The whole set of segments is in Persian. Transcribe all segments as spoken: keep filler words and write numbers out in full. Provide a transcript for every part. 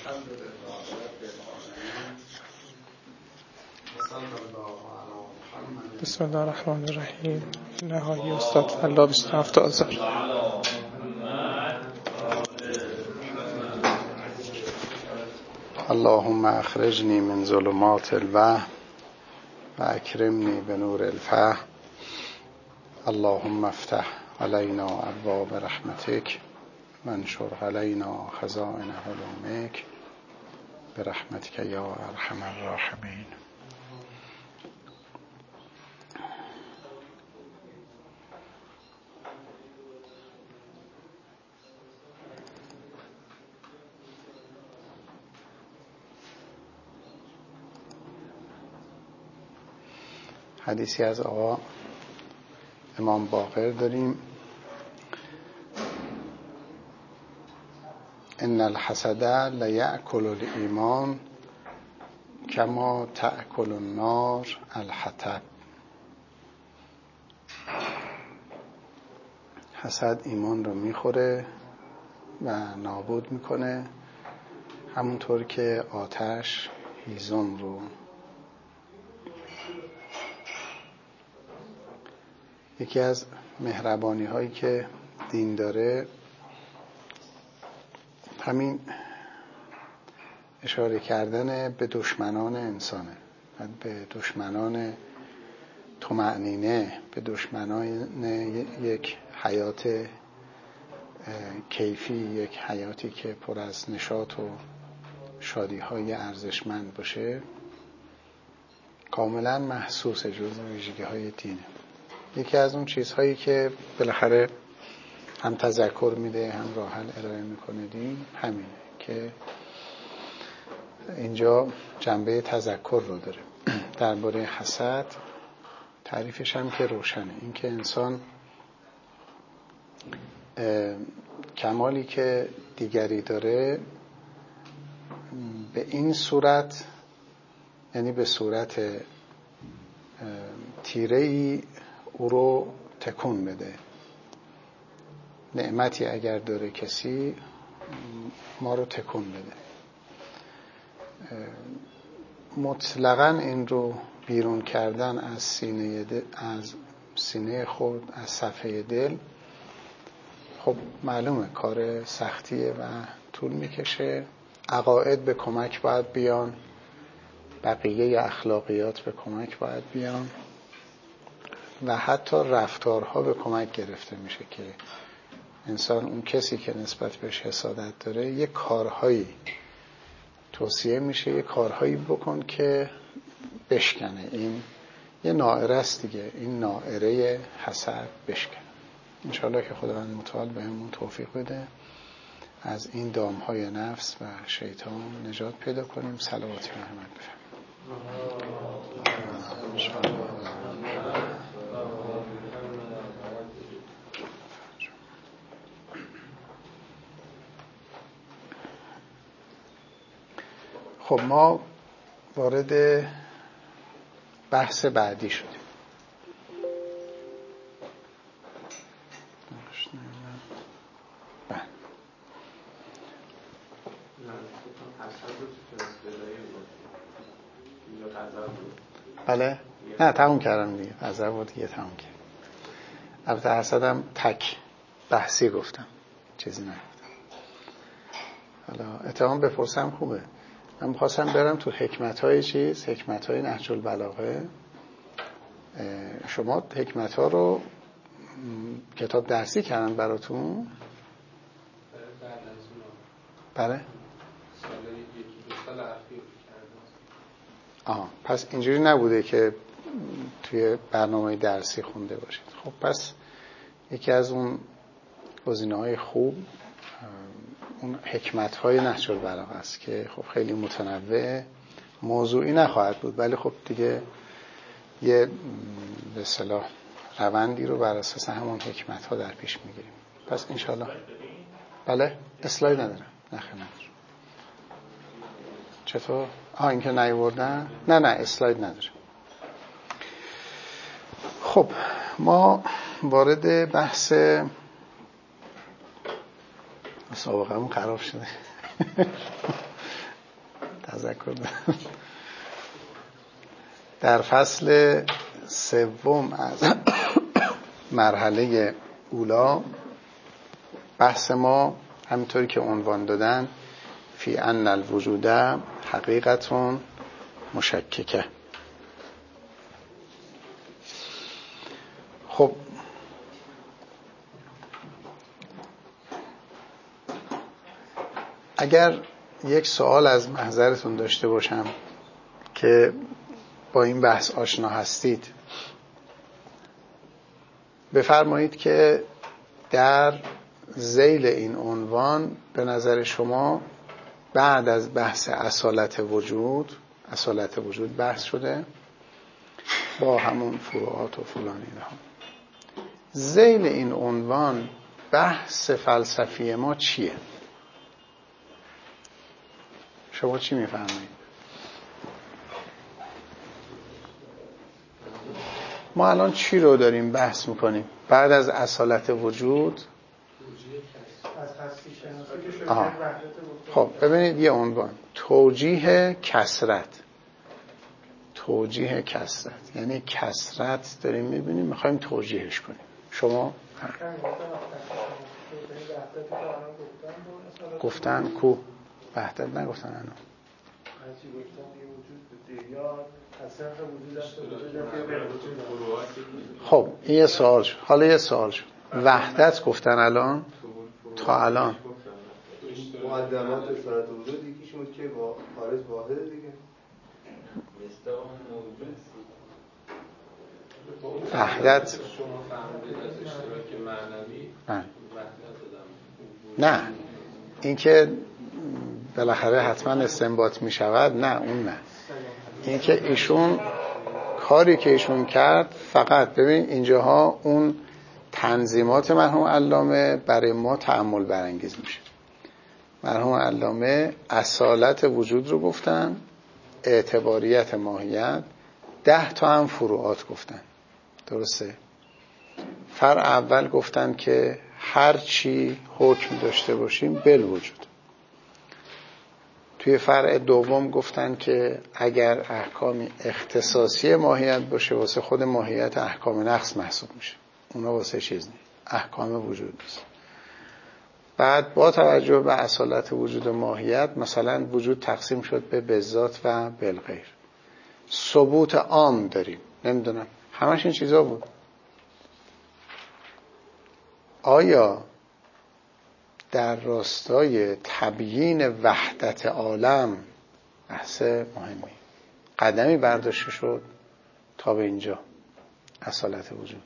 الحمد لله رب العالمين وصلی الله علی محمد. بسم الله الرحمن الرحیم. نهایی استاد فلا بیست و هفت آذر. اللهم اخرجنی من ظلمات الوهم و اکرمنی بنور الفهم. اللهم افتح علینا ابواب رحمتک وانشر علینا خزائن حلمک برحمتک یا ارحم الراحمین. حدیثی از آقا امام باقر داریم: ان الحسد لیأکل الایمان کما تأکل النار الحطب. حسد ایمان رو میخوره و نابود میکنه همونطور که آتش هیزم رو. یکی از مهربانی هایی که دین داره همین اشاره کردن به دشمنان انسانه، به دشمنان طمأنینه، به دشمنان یک حیات کیفی، یک حیاتی که پر از نشاط و شادی های ارزشمند باشه. کاملا محسوس جزء ویژگی های دینه. یکی از اون چیزهایی که بالاخره هم تذکر میده هم راه حل ارائه میکنه دین همینه که اینجا جنبه تذکر رو داره. درباره حسد تعریفش هم که روشنه، این که انسان کمالی که دیگری داره به این صورت، یعنی به صورت تیره‌ای او رو تکون بده. نعمتی اگر داره کسی ما رو تکون بده. مطلقاً این رو بیرون کردن از سینه دل، از سینه خود، از صفحه دل، خب معلومه کار سختیه و طول میکشه. عقاید به کمک باید بیان، بقیه اخلاقیات به کمک باید بیان و حتی رفتارها به کمک گرفته میشه که انسان، اون کسی که نسبت بهش حسادت داره، یه کارهایی توصیه میشه، یه کارهایی بکن که بشکنه. این یه نائره است دیگه، این نائره حسد بشکنه. انشاءالله که خداوند متعال بهمون توفیق بده از این دامهای نفس و شیطان نجات پیدا کنیم. صلواتی رحمت بفرمایید. خب ما وارد بحث بعدی شدیم. بله؟ نه تموم کردم دیگه. نظر بود دیگه تموم کردم. البته حسدم تک بحثی گفتم، چیزی نگفتم. حالا اتهام بپرسم خوبه. من می‌خواستم برم تو حکمت‌های چیز، حکمت‌های نهج البلاغه. شما حکمت‌ها رو کتاب درسی کردن براتون؟ بله؟ سال یکی دو سال اخیر کردم. آها، پس اینجوری نبوده که توی برنامه درسی خونده باشید. خب پس یکی از اون گزینه‌های خوب اون حکمت‌های نهج البلاغه است که خب خیلی متنوع، موضوعی نخواهد بود، ولی خب دیگه یه به اصطلاح روندی رو بر اساس همون حکمت‌ها در پیش می‌گیریم. پس انشالله. بله؟ اسلاید ندارم. نخیر ندارم. چطور؟ آه این که نیاوردن؟ نه نه اسلاید ندارم. خب ما وارد بحث مسابقه‌مون خراب شده. تذکر در فصل سوم از مرحله اولا بحث ما همینطوری که عنوان دادن فی ان الوجود حقیقتون مشککه. خب اگر یک سوال از محضرتون داشته باشم که با این بحث آشنا هستید، بفرمایید که در ذیل این عنوان به نظر شما بعد از بحث اصالت وجود، اصالت وجود بحث شده با همون فروعات و فلان اینها، ذیل این عنوان بحث فلسفی ما چیه؟ شما چی میفهمید؟ ما الان چی رو داریم بحث میکنیم؟ بعد از اصالت وجود از هستی شناسی که شده وحدت وجود. خب ببینید یه عنوان توجیه کثرت. توجیه کثرت یعنی کثرت داریم میبینیم، میخوایم توجیهش کنیم. شما گفتن کو وحدت نگفتن انو خب این یه سوال شد. حالا یه سوال شد، وحدت گفتن الان تا الان مقدمات اصالت وجود یکیش بود که با خارج واحد دیگه وحدت شما فهمیدید از اشتراک معنوی نه اینکه بالاخره حتما استنباط می شود، نه اون نه. اینکه ایشون کاری که ایشون کرد فقط ببین اینجاها اون تنظیمات مرحوم علامه برای ما تأمل برانگیز میشه. مرحوم علامه اصالت وجود رو گفتن، اعتباریت ماهیت، ده تا هم فروعات گفتن. درسته؟ فرع اول گفتن که هر چی حکم داشته باشیم بالوجود. توی فرع دوم گفتن که اگر احکامی اختصاصی ماهیت باشه واسه خود ماهیت احکام نقص محسوب میشه، اونا واسه چیز نیست، احکام وجود نیست. بعد با توجه به اصالت وجود و ماهیت مثلا وجود تقسیم شد به بذات و بالغیر. ثبوت عام داریم، نمیدونم همش این چیزا بود. آیا در راستای تبیین وحدت عالم بحث مهمی قدمی برداشته شد تا به اینجا اصالت وجود؟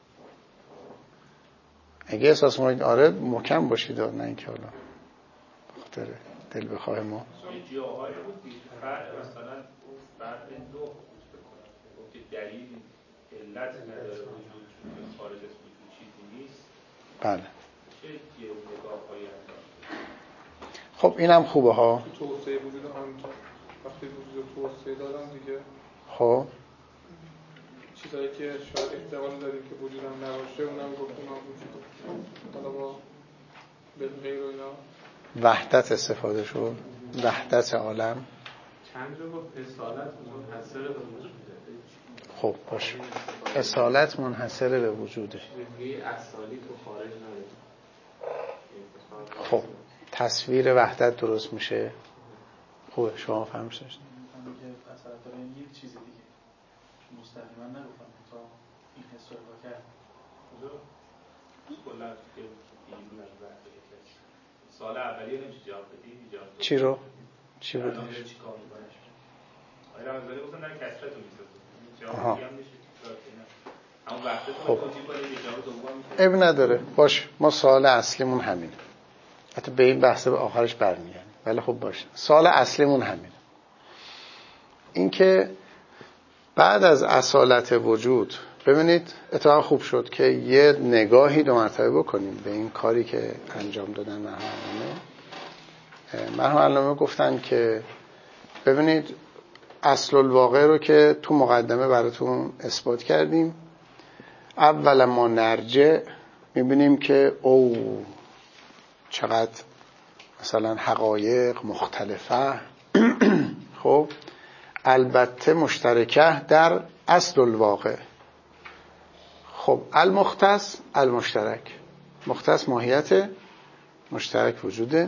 اگه احساس کنید آره محکم باشید، نه اینکه حالا بخاطر دل بخواه ما جاهای بود فرق مثلا فرق دو بکنم که دلیل علت نداره وجود خارج از وجود چیزی نیست. بله چه یه نگاه هایی انداخت. خب اینم خوبه ها. توسعه وجود همینطور وقتی وجود توسعه دادن دیگه خب چیزایی که شاید احتمال داریم که وجود هم نباشه اونم گفتیم هم وجود حالا با بالغیر و اینا وحدت استفاده شد، وحدت عالم. چند جا گفت اصالت منحصر به وجوده. خب باشه، اصالت منحصر به وجوده. چیزی اصالی تو خارج نداره. خب تصویر وحدت درست میشه. خوبه شما فهمش داشتید. میگم که اصالت داره این یک چیز دیگه مستقیما نگفتم تا این حس رو با کرد کلا که بیرون از وحدت سال اولیه نمیشه جواب بدی جواب چی رو؟ چی بود؟ چی کار می‌کنه؟ آیا رمضانی گفتن در کثرت رو می‌سازه. جواب دیگه هم نشه. اما وحدت رو توضیح کنید جواب دوم میشه. اب نداره. باش ما سوال اصلیمون همینه. حتی به این بحث به آخرش برمیگردیم. ولی خب باشه. سوال اصلیمون همینه. این که بعد از اصالت وجود ببینید اتفاقا خوب شد که یه نگاهی دو مرتبه بکنیم به این کاری که انجام دادن مرحوم علامه. مرحوم علامه گفتن که ببینید اصل الواقع رو که تو مقدمه براتون اثبات کردیم. اول ما نرجع میبینیم که او چقدر مثلا حقایق مختلفه خب البته مشترکه در اصل الواقع. خب المختص المشترک، مختص ماهیت، مشترک وجوده.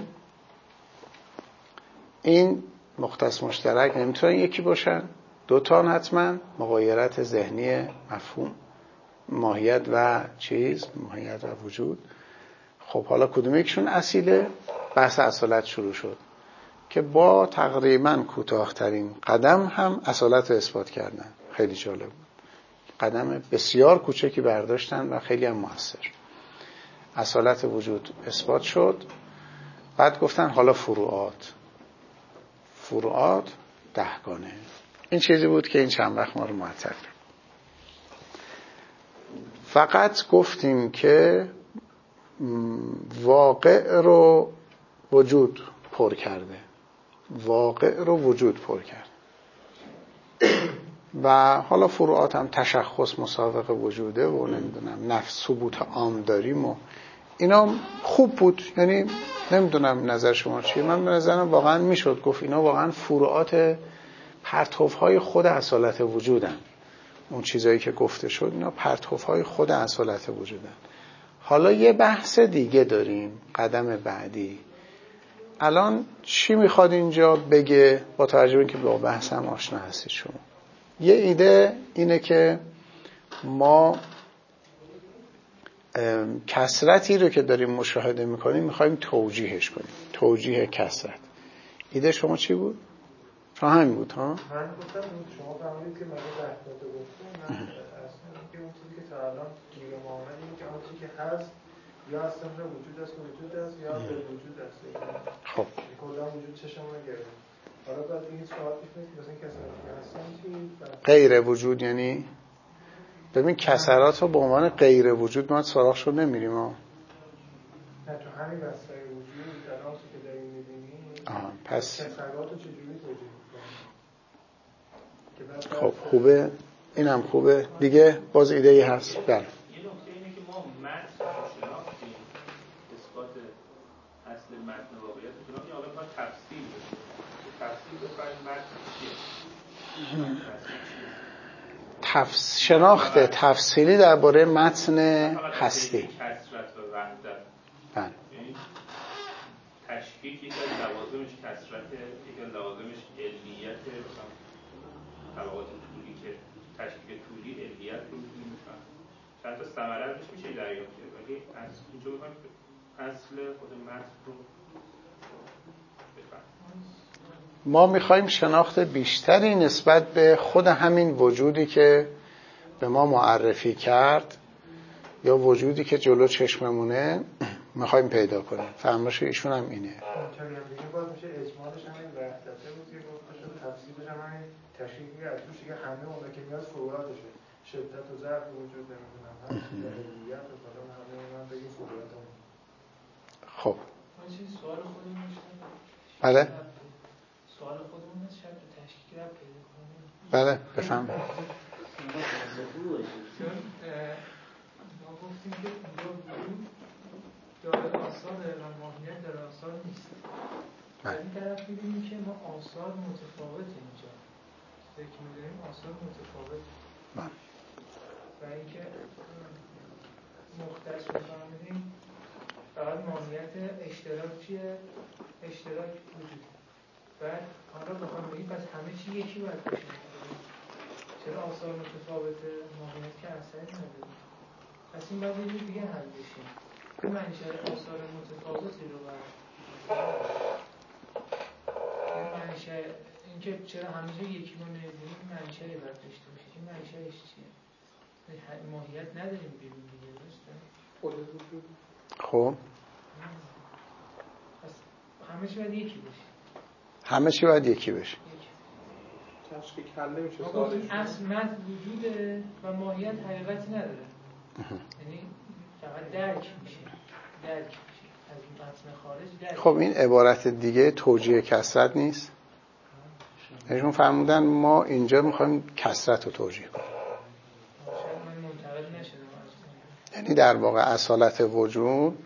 این مختص مشترک نمیتونن یکی باشن، دو تا حتما، مغایرت ذهنی مفهوم ماهیت و چیز، ماهیت و وجود. خب حالا کدوم یکشون اصیله؟ بحث اصالت شروع شد که با تقریبا کوتاه‌ترین قدم هم اصالت رو اثبات کردن. خیلی جالب بود، قدم بسیار کوچکی برداشتن و خیلی هم موثر. اصالت وجود اثبات شد، بعد گفتن حالا فروعات. فروعات دهگانه. این چیزی بود که این چند وقت ما رو معطل کرد. فقط گفتیم که واقع رو وجود پر کرده، واقع رو وجود پر کرد و حالا فروعات هم تشخص مسابقه وجوده و نمیدونم نفس ثبوت عام داریم و اینا خوب بود. یعنی نمیدونم نظر شما چیه، من به نظرم واقعا میشد گفت اینا واقعا فروعات پرتوهای خود اصالت وجودن. اون چیزایی که گفته شد اینا پرتوهای خود اصالت وجودن. حالا یه بحث دیگه داریم، قدم بعدی. الان چی میخواد اینجا بگه با توجه به اینکه با بحث هم آشنا هستید شما؟ یه ایده اینه که ما کثرتی رو که داریم مشاهده میکنیم میخوایم توجیهش کنیم، توجیه کثرت. ایده شما چی بود؟ شما همین بود ها؟ من گفتم شما فهمید که من وحدت رو گفتم، من اصلا که اون چیزی که تا الان میگم معامل اینه که اون چیزی که هست یا اصلا وجود است وجود است یا غیر وجود است. خب کلا وجود چشم نگرده. حالا بعد این سوال پیش میاد مثلا کسراتی که هستن چی؟ غیر وجود یعنی ببین کسرات رو به عنوان غیر وجود ما سراغش رو نمیریم ها. نه تو همین بستر وجود الان چی که داریم می‌بینیم آها پس کسرات رو چجوری توجیه می‌کنیم؟ خب خوبه، اینم خوبه دیگه. باز ایده ای هست؟ بله. یه نکته اینه که ما متن رو شناختیم، اثبات اصل متن واقعیت رو شناختیم، حالا ما تفسیر بکنیم. تفسیر بفرمایید متن چیه؟ تفس... شناخت تفصیلی درباره متن هستی. کثرت و وحدت. بله. تشکیک یک از لوازمش کثرته، یک از لوازمش علیته، مثلا طبقات طولی که تشکیک طولی علیت رو می‌تونیم بفهمیم. چند تا ثمره ازش میشه دریافت کرد، ولی از اینجا بخوایم اصل خود متن رو بفهمیم. ما می‌خوایم شناخت بیشتری نسبت به خود همین وجودی که به ما معرفی کرد یا وجودی که جلو چشممونه میخوایم پیدا کنیم. فرمایش ایشون هم اینه. اینطوری هم دیگه باز میشه اجمالش همین وحدته بود که گفته شده، تفسیرش هم همین تشکیکی از توش دیگه همه اونه که میاد فروعاتشه، شدت و ضعف وجود نمیدونم هست یا علیت و فلان همه اونم بگیم فروعات هم. خب ما چیز سوال خودمون داشتیم. بله سوال خودمون هست شرط تشکیک رو پیدا کنیم. بله بفهم. چون ما گفتیم که اینجا وجود داره آثار و ماهیت داره آثار نیست. از این طرف می‌بینیم که ما آثار متفاوت اینجا ذکر می‌داریم، آثار متفاوت و اینکه مختص بفهمیم فقط ماهیت اشتراکیه، اشتراک وجود. بعد حالا بخوام بگیم پس همه چی یکی باید باشه، چرا آثار متفاوته؟ ماهیت که اثری نداره. پس این باید یه دیگه حل بشه. این منشأ آثار متفاوتی رو باید این منشأ اینکه چرا همه جا یکی رو نمی‌بینیم منشأی باید داشته باشه. این منشأش چیه؟ ماهیت نداریم بیرون دیگه، درسته؟ خود وجود. خب پس همه چی باید یکی بشه. همه چی باید یکی بشه. تشکیک حل نمیشه. ما گفتیم اصل متن وجوده و ماهیت حقیقتی نداره. یعنی فقط درک میشه. درک میشه. از متن خارج درک. خب این عبارت دیگه توجیه کثرت نیست؟ ایشون فرمودن ما اینجا میخوایم کثرت رو توجیه کنیم. شاید من منتقل نشدم. یعنی در واقع اصالت وجود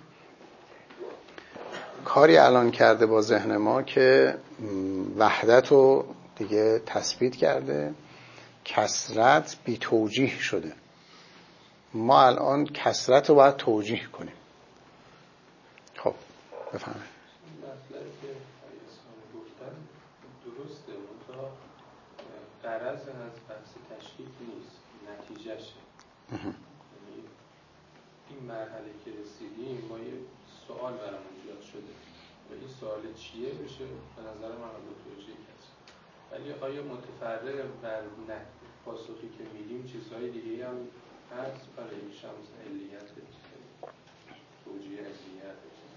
کاری الان کرده با ذهن ما که وحدت رو دیگه تثبیت کرده کثرت بی توجیه شده. ما الان کثرت رو باید توجیه کنیم. خب بفهمید مطلبی که اسلامی گفتن درسته، منتها غرض از بحث تشکیک نیست، نتیجهشه. یعنی این مرحله که رسیدیم ما یه سوال برامون ایجاد شده و این سوال چیه بشه به نظر من حالا توجیه کسی، ولی آیا متفرع بر پاسخی که میدیم چیزهای دیگه هم هست برای این شمس علیت توجیه علیت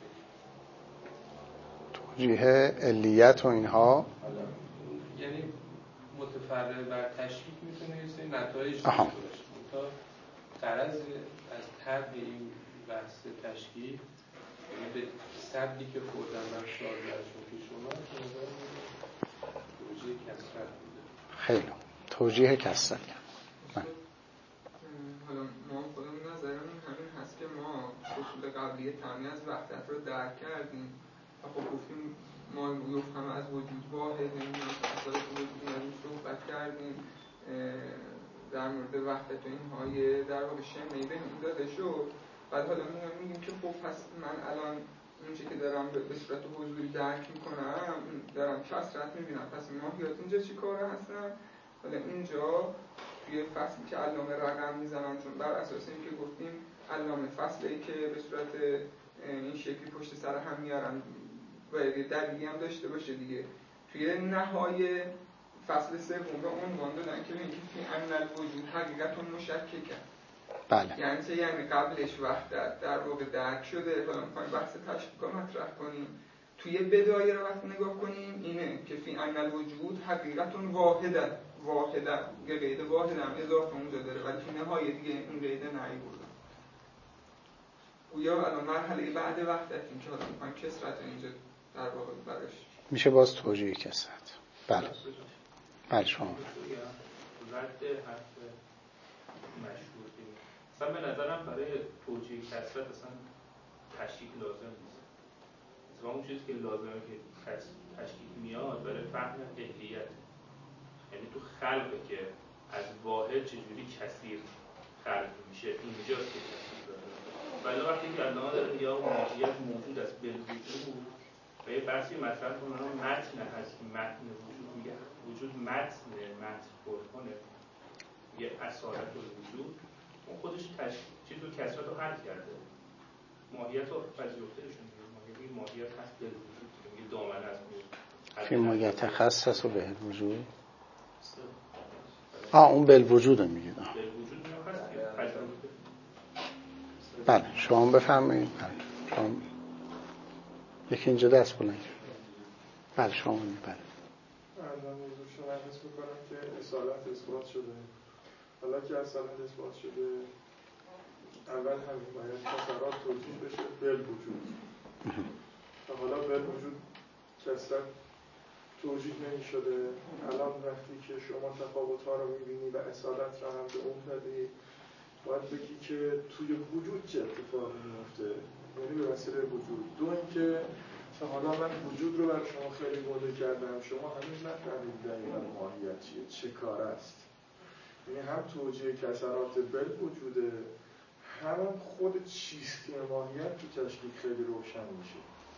توجیه علیت و اینها، یعنی متفرع بر تشکیک میتونه یه سری نتایج داشته باشه، تا غرض از طرح این بحث تشکیک یعنی به سبکی که خوردن بر سوال برشون پیش اومد به نظر توجیه کثرت بوده. خیلی توجیه کثرت. حالا ما خودمون نظرمون همین هست که ما اصول قبلی تامین از وحدت رو درک کردیم و خب گفتیم ما هم از وجود واحد نمیدونم اصلا وجود نمیدونم صحبت کردیم در مورد وحدت و اینهای در واقع شمعی به این داده شد. بعد حالا میگیم که خب پس من الان اونچه که دارم به صورت حضوری درک میکنم دارم کثرت میبینم، پس ماهیات اینجا چی کاره هستن؟ حالا اینجا توی فصلی که علامه رقم میزنن، چون بر اساس این که گفتیم علامه فصلی که به صورت این شکلی پشت سر هم میارن باید دلیلی هم داشته باشه دیگه. توی نهای فصل سوم به عنوان دادن که اینکه فی ان الوجود حقیقت مشککه. بله. یعنی چه؟ یعنی قبلش وحدت در واقع درک شده، حالا میخوایم بحث تشکیک رو مطرح کنیم. توی بدایه رو وقت نگاه کنیم اینه که فی ان الوجود حقیقت واحده، واحده یه قید واحد هم اضافه اونجا داره، ولی تو نهایه دیگه این قیده نهی بردن. گویا الان مرحله بعد وحدتیم که حالا میخوایم کثرت اینجا در واقع براش میشه باز توجیه کثرت. بله بله شما رد حرف مشهور دیم اصلا به نظرم برای توجیه کثرت اصلا تشکیک لازم نیست. اصلا اون چیزی که لازمه که تشکیک میاد برای فهم علیت، یعنی تو خلقه که از واحد چجوری کثیر خلق میشه اینجاست که تشکیک لازمه. ولی وقتی که علامه داره یا ماهیت موجود است بالوجود و یه بحثی مطرح کنه متن هست که متن وجود میگه وجود متن متن کنه یه اصالت الوجود، اون خودش تشکیل چیز رو کثرت رو حل کرده، ماهیت رو پذیرفتهشون میگه ماهیت هست بالوجود میگه دامنه از موجود فی ما یتخصص به الوجود. آه اون بالوجود رو میگه. بالوجود میگه هست که پذیرفته. بله شما بفرمایید. شما یکی اینجا دست بلند کرد. بله شما بله. ارزم حضور شما حس میکنم که اصالت اثبات شده. حالا که اصالت اثبات شده اول همین باید کثرات توجیه بشه بالوجود و حالا بالوجود کثرت توجیه نمی شده. الان وقتی که شما تفاوت ها رو میبینی و اصالت رو هم به اون دادی باید بگی که توی وجود چه اتفاقی میفته، یعنی به وسیله وجود. دو اینکه تا حالا من وجود رو برای شما خیلی گنده کردم، شما هنوز نفهمید دقیقاً ماهیت چیه، چه کار است. یعنی هم توجیه کثرات بالوجوده، هم خود چیستی ماهیت تو تشکیک خیلی روشن میشه.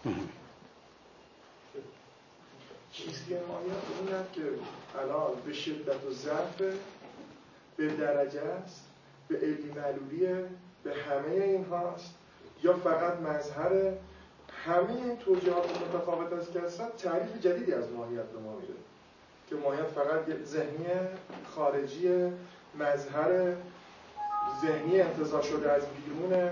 چیستی ماهیت اینه که الان به شدت و ضعف، به درجه است، به علی معلولیه، به همه این هاست، یا فقط مظهر. همه این توجیهات متفاوت از کثرت تعریف جدیدی از ماهیت به ما میده که ماهیت فقط ذهنی خارجی مظهر ذهنی انتزاع شده از بیرونه.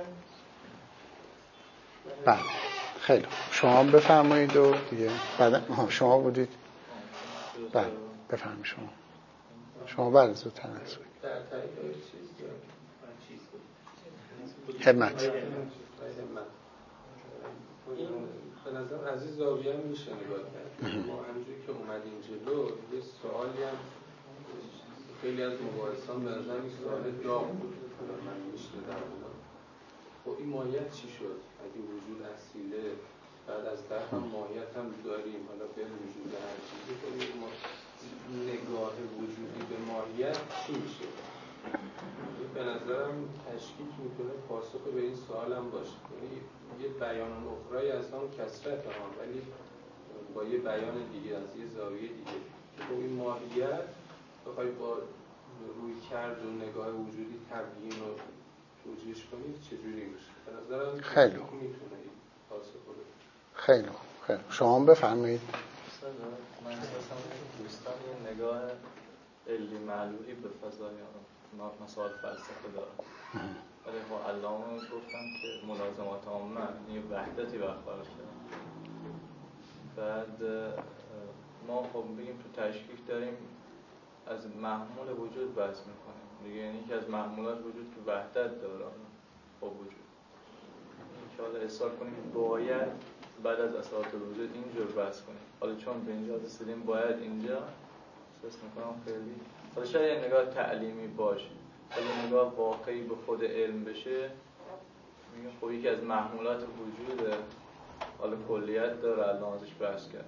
بله خیلی شما بفرمایید و دیگه بعد شما بودید. بله بفرمایید شما شما بعد زودتر از در تایید چیز همت این به نظر از این زاویه هم میشه نگاه کرد. ما همونجوری که اومدیم جلو یه سوالی هم خیلی از مباحثان به نظر این سوال داغ بود من میشنیدم بودم. خب این ماهیت چی شد؟ اگه وجود اصیله بعد از در هم ماهیت هم داریم، حالا به وجود هر چیزی کنیم ما تشکیک میتونه پاسخ به این سوال هم باشه. یعنی یه بیان اخرای از هم کسرت هم، ولی با یه بیان دیگه از یه زاویه دیگه. خب این ماهیت بخوای با روی کرد و نگاه وجودی تبیین و توجیهش کنید چجوری میشه؟ به نظرم خیلی خوب میتونه این پاسخ بده. خیلی خوب. خیلی خوب. شما هم بفرمایید. من احساسم دوستان یه نگاه علی معلولی به فضای مسائل فلسفه دارن، ولی خب علامه گفتم که ملازمات عامه یه وحدتی برقرار کردن. بعد ما خب بگیم تو تشکیک داریم از محمول وجود بحث میکنیم دیگه، یعنی که از محمولات وجود که وحدت داره با وجود، این که حالا احساس کنیم باید بعد از اساسات وجود اینجور بحث کنیم. حالا چون به اینجا رسیدیم باید اینجا احساس میکنم خیلی حالا شاید یه نگاه تعلیمی باشه، ولی نگاه واقعی به خود علم بشه میگم خب یکی از محمولات وجوده، حالا کلیت داره الان ازش بحث کرده.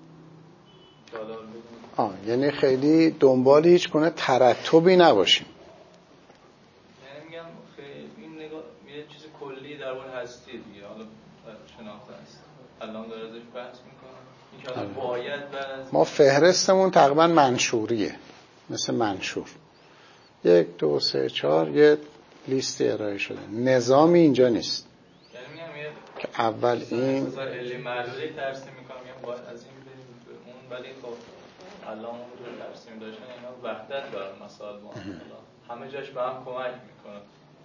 آه یعنی خیلی دنبال هیچ گونه ترتبی نباشیم. یعنی میگم خیلی این نگاه یه چیز کلی در مورد هستی دیگه، حالا شناخته است الان داره ازش بحث میکنه این که حالا باید بعد ما فهرستمون تقریبا منشوریه، مثل منشور یک دو سه چهار یه لیستی ارائه شده، نظامی اینجا نیست. یعنی میگم یه که اول این مثلا علی معلولی ترسیم میکنم میگم باید از این بریم به اون، ولی خب الان اون رو ترسیم داشتن اینا وحدت دارن مسائل ما همه جاش به هم کمک میکنه.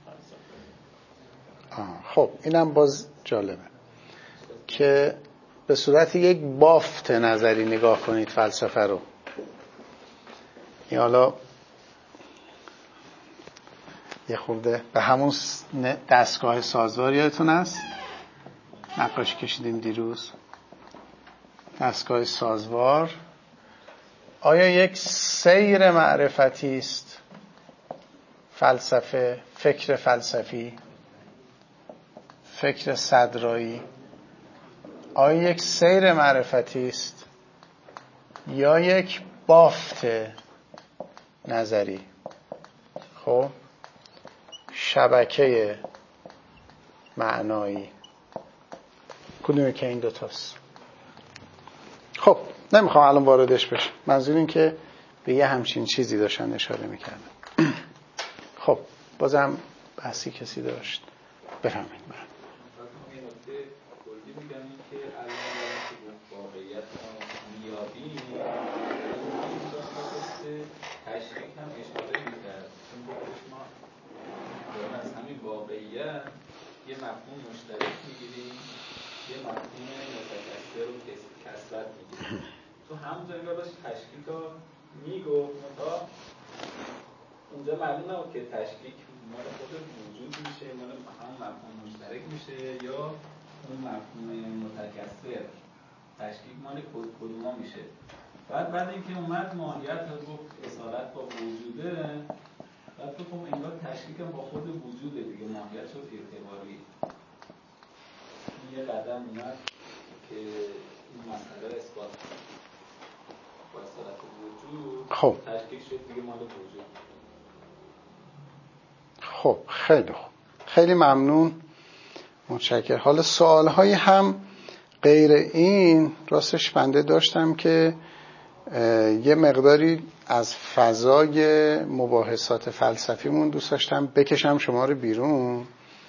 خب اینم باز جالبه که به صورت یک بافت نظری نگاه کنید فلسفه رو. این حالا یه خورده به همون دستگاه سازوار یادتون هست نقاشی کشیدیم دیروز، دستگاه سازوار آیا یک سیر معرفتی است؟ فلسفه، فکر فلسفی، فکر صدرایی آیا یک سیر معرفتی است یا یک بافت نظری؟ خب شبکه معنایی کدومه که این دوتاست؟ خب نمیخوام الان واردش بشم، منظور این که به یه همچین چیزی داشتن اشاره میکردن. خب بازم بحثی کسی داشت بفهمید. من یه نکته کلی میگم این که الان که واقعیت میابی تشریک هم اشاره میکرد، چون بودش ما دارم از همین واقعیت یه مفهوم مشترک میگیریم، یه مفهوم متکثر و کثرت میگیریم. تو همونجا نگاه باش تشکیک ها میگو تا اونجا معلوم نبود که تشکیک مال خود وجود میشه، مال همون مفهوم مشترک میشه یا اون مفهوم متکثر. تشکیک مال کدوما میشه. بعد بعد اینکه اومد ماهیت رو گفت اصالت با وجوده، بعد تو خب انگار تشکیک با خود وجوده دیگه، ماهیت شد اعتباری. یه قدم اومد که این مسئله اثبات با اصالت وجود خب تشکیک شد دیگه مال وجود. خب خیلی خوب، خیلی ممنون، متشکرم. حالا سوال‌های هم غیر این راستش بنده داشتم که یه مقداری از فضای مباحثات فلسفیمون دوست داشتم بکشم شما رو بیرون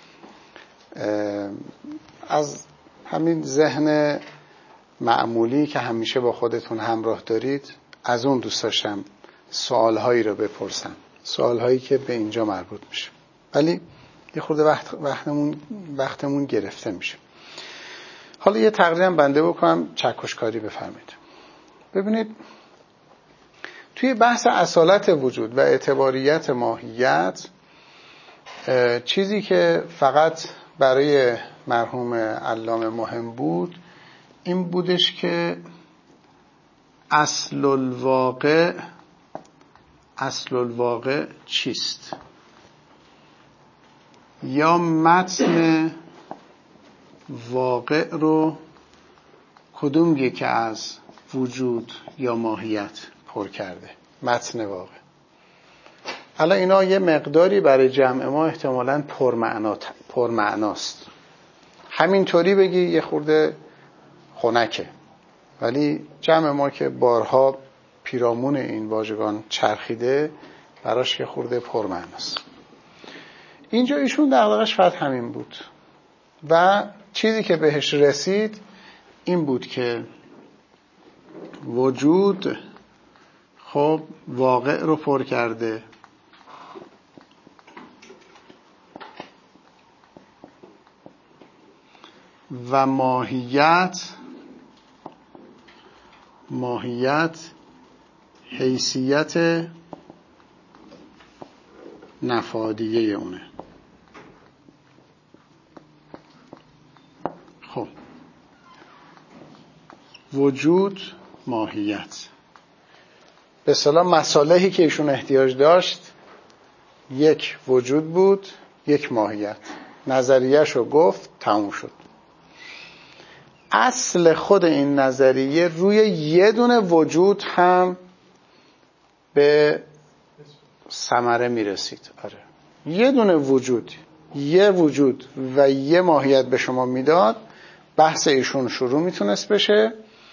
از همین ذهن معمولی که همیشه با خودتون همراه دارید. از اون دوست داشتم سوالهایی رو بپرسم، سوالهایی که به اینجا مربوط میشه، ولی یه خورده وقت وقتمون وقتمون گرفته میشه. حالا یه تقریرم بنده بکنم، چکشکاری بفرمایید. ببینید توی بحث اصالت وجود و اعتباریت ماهیت چیزی که فقط برای مرحوم علامه مهم بود این بودش که اصل الواقع اصل الواقع چیست، یا متن واقع رو کدوم یکی از وجود یا ماهیت پر کرده. متن واقع الان اینا یه مقداری برای جمع ما احتمالاً پرمعنا پرمعناست. همینطوری بگی یه خورده خنکه، ولی جمع ما که بارها پیرامون این واژگان چرخیده براش یه خورده پرمعناست. اینجا ایشون دغدغش فقط همین بود و چیزی که بهش رسید این بود که وجود خب واقع رو پر کرده و ماهیت ماهیت حیثیت نفادیه اونه. خب وجود ماهیت به اصطلاح مصالحی که ایشون احتیاج داشت یک وجود بود، یک ماهیت. نظریه‌شو گفت، تموم شد. اصل خود این نظریه روی یه دونه وجود هم به ثمره میرسید. آره یه دونه وجود، یه وجود و یه ماهیت به شما میداد، بحث ایشون شروع میتونست بشه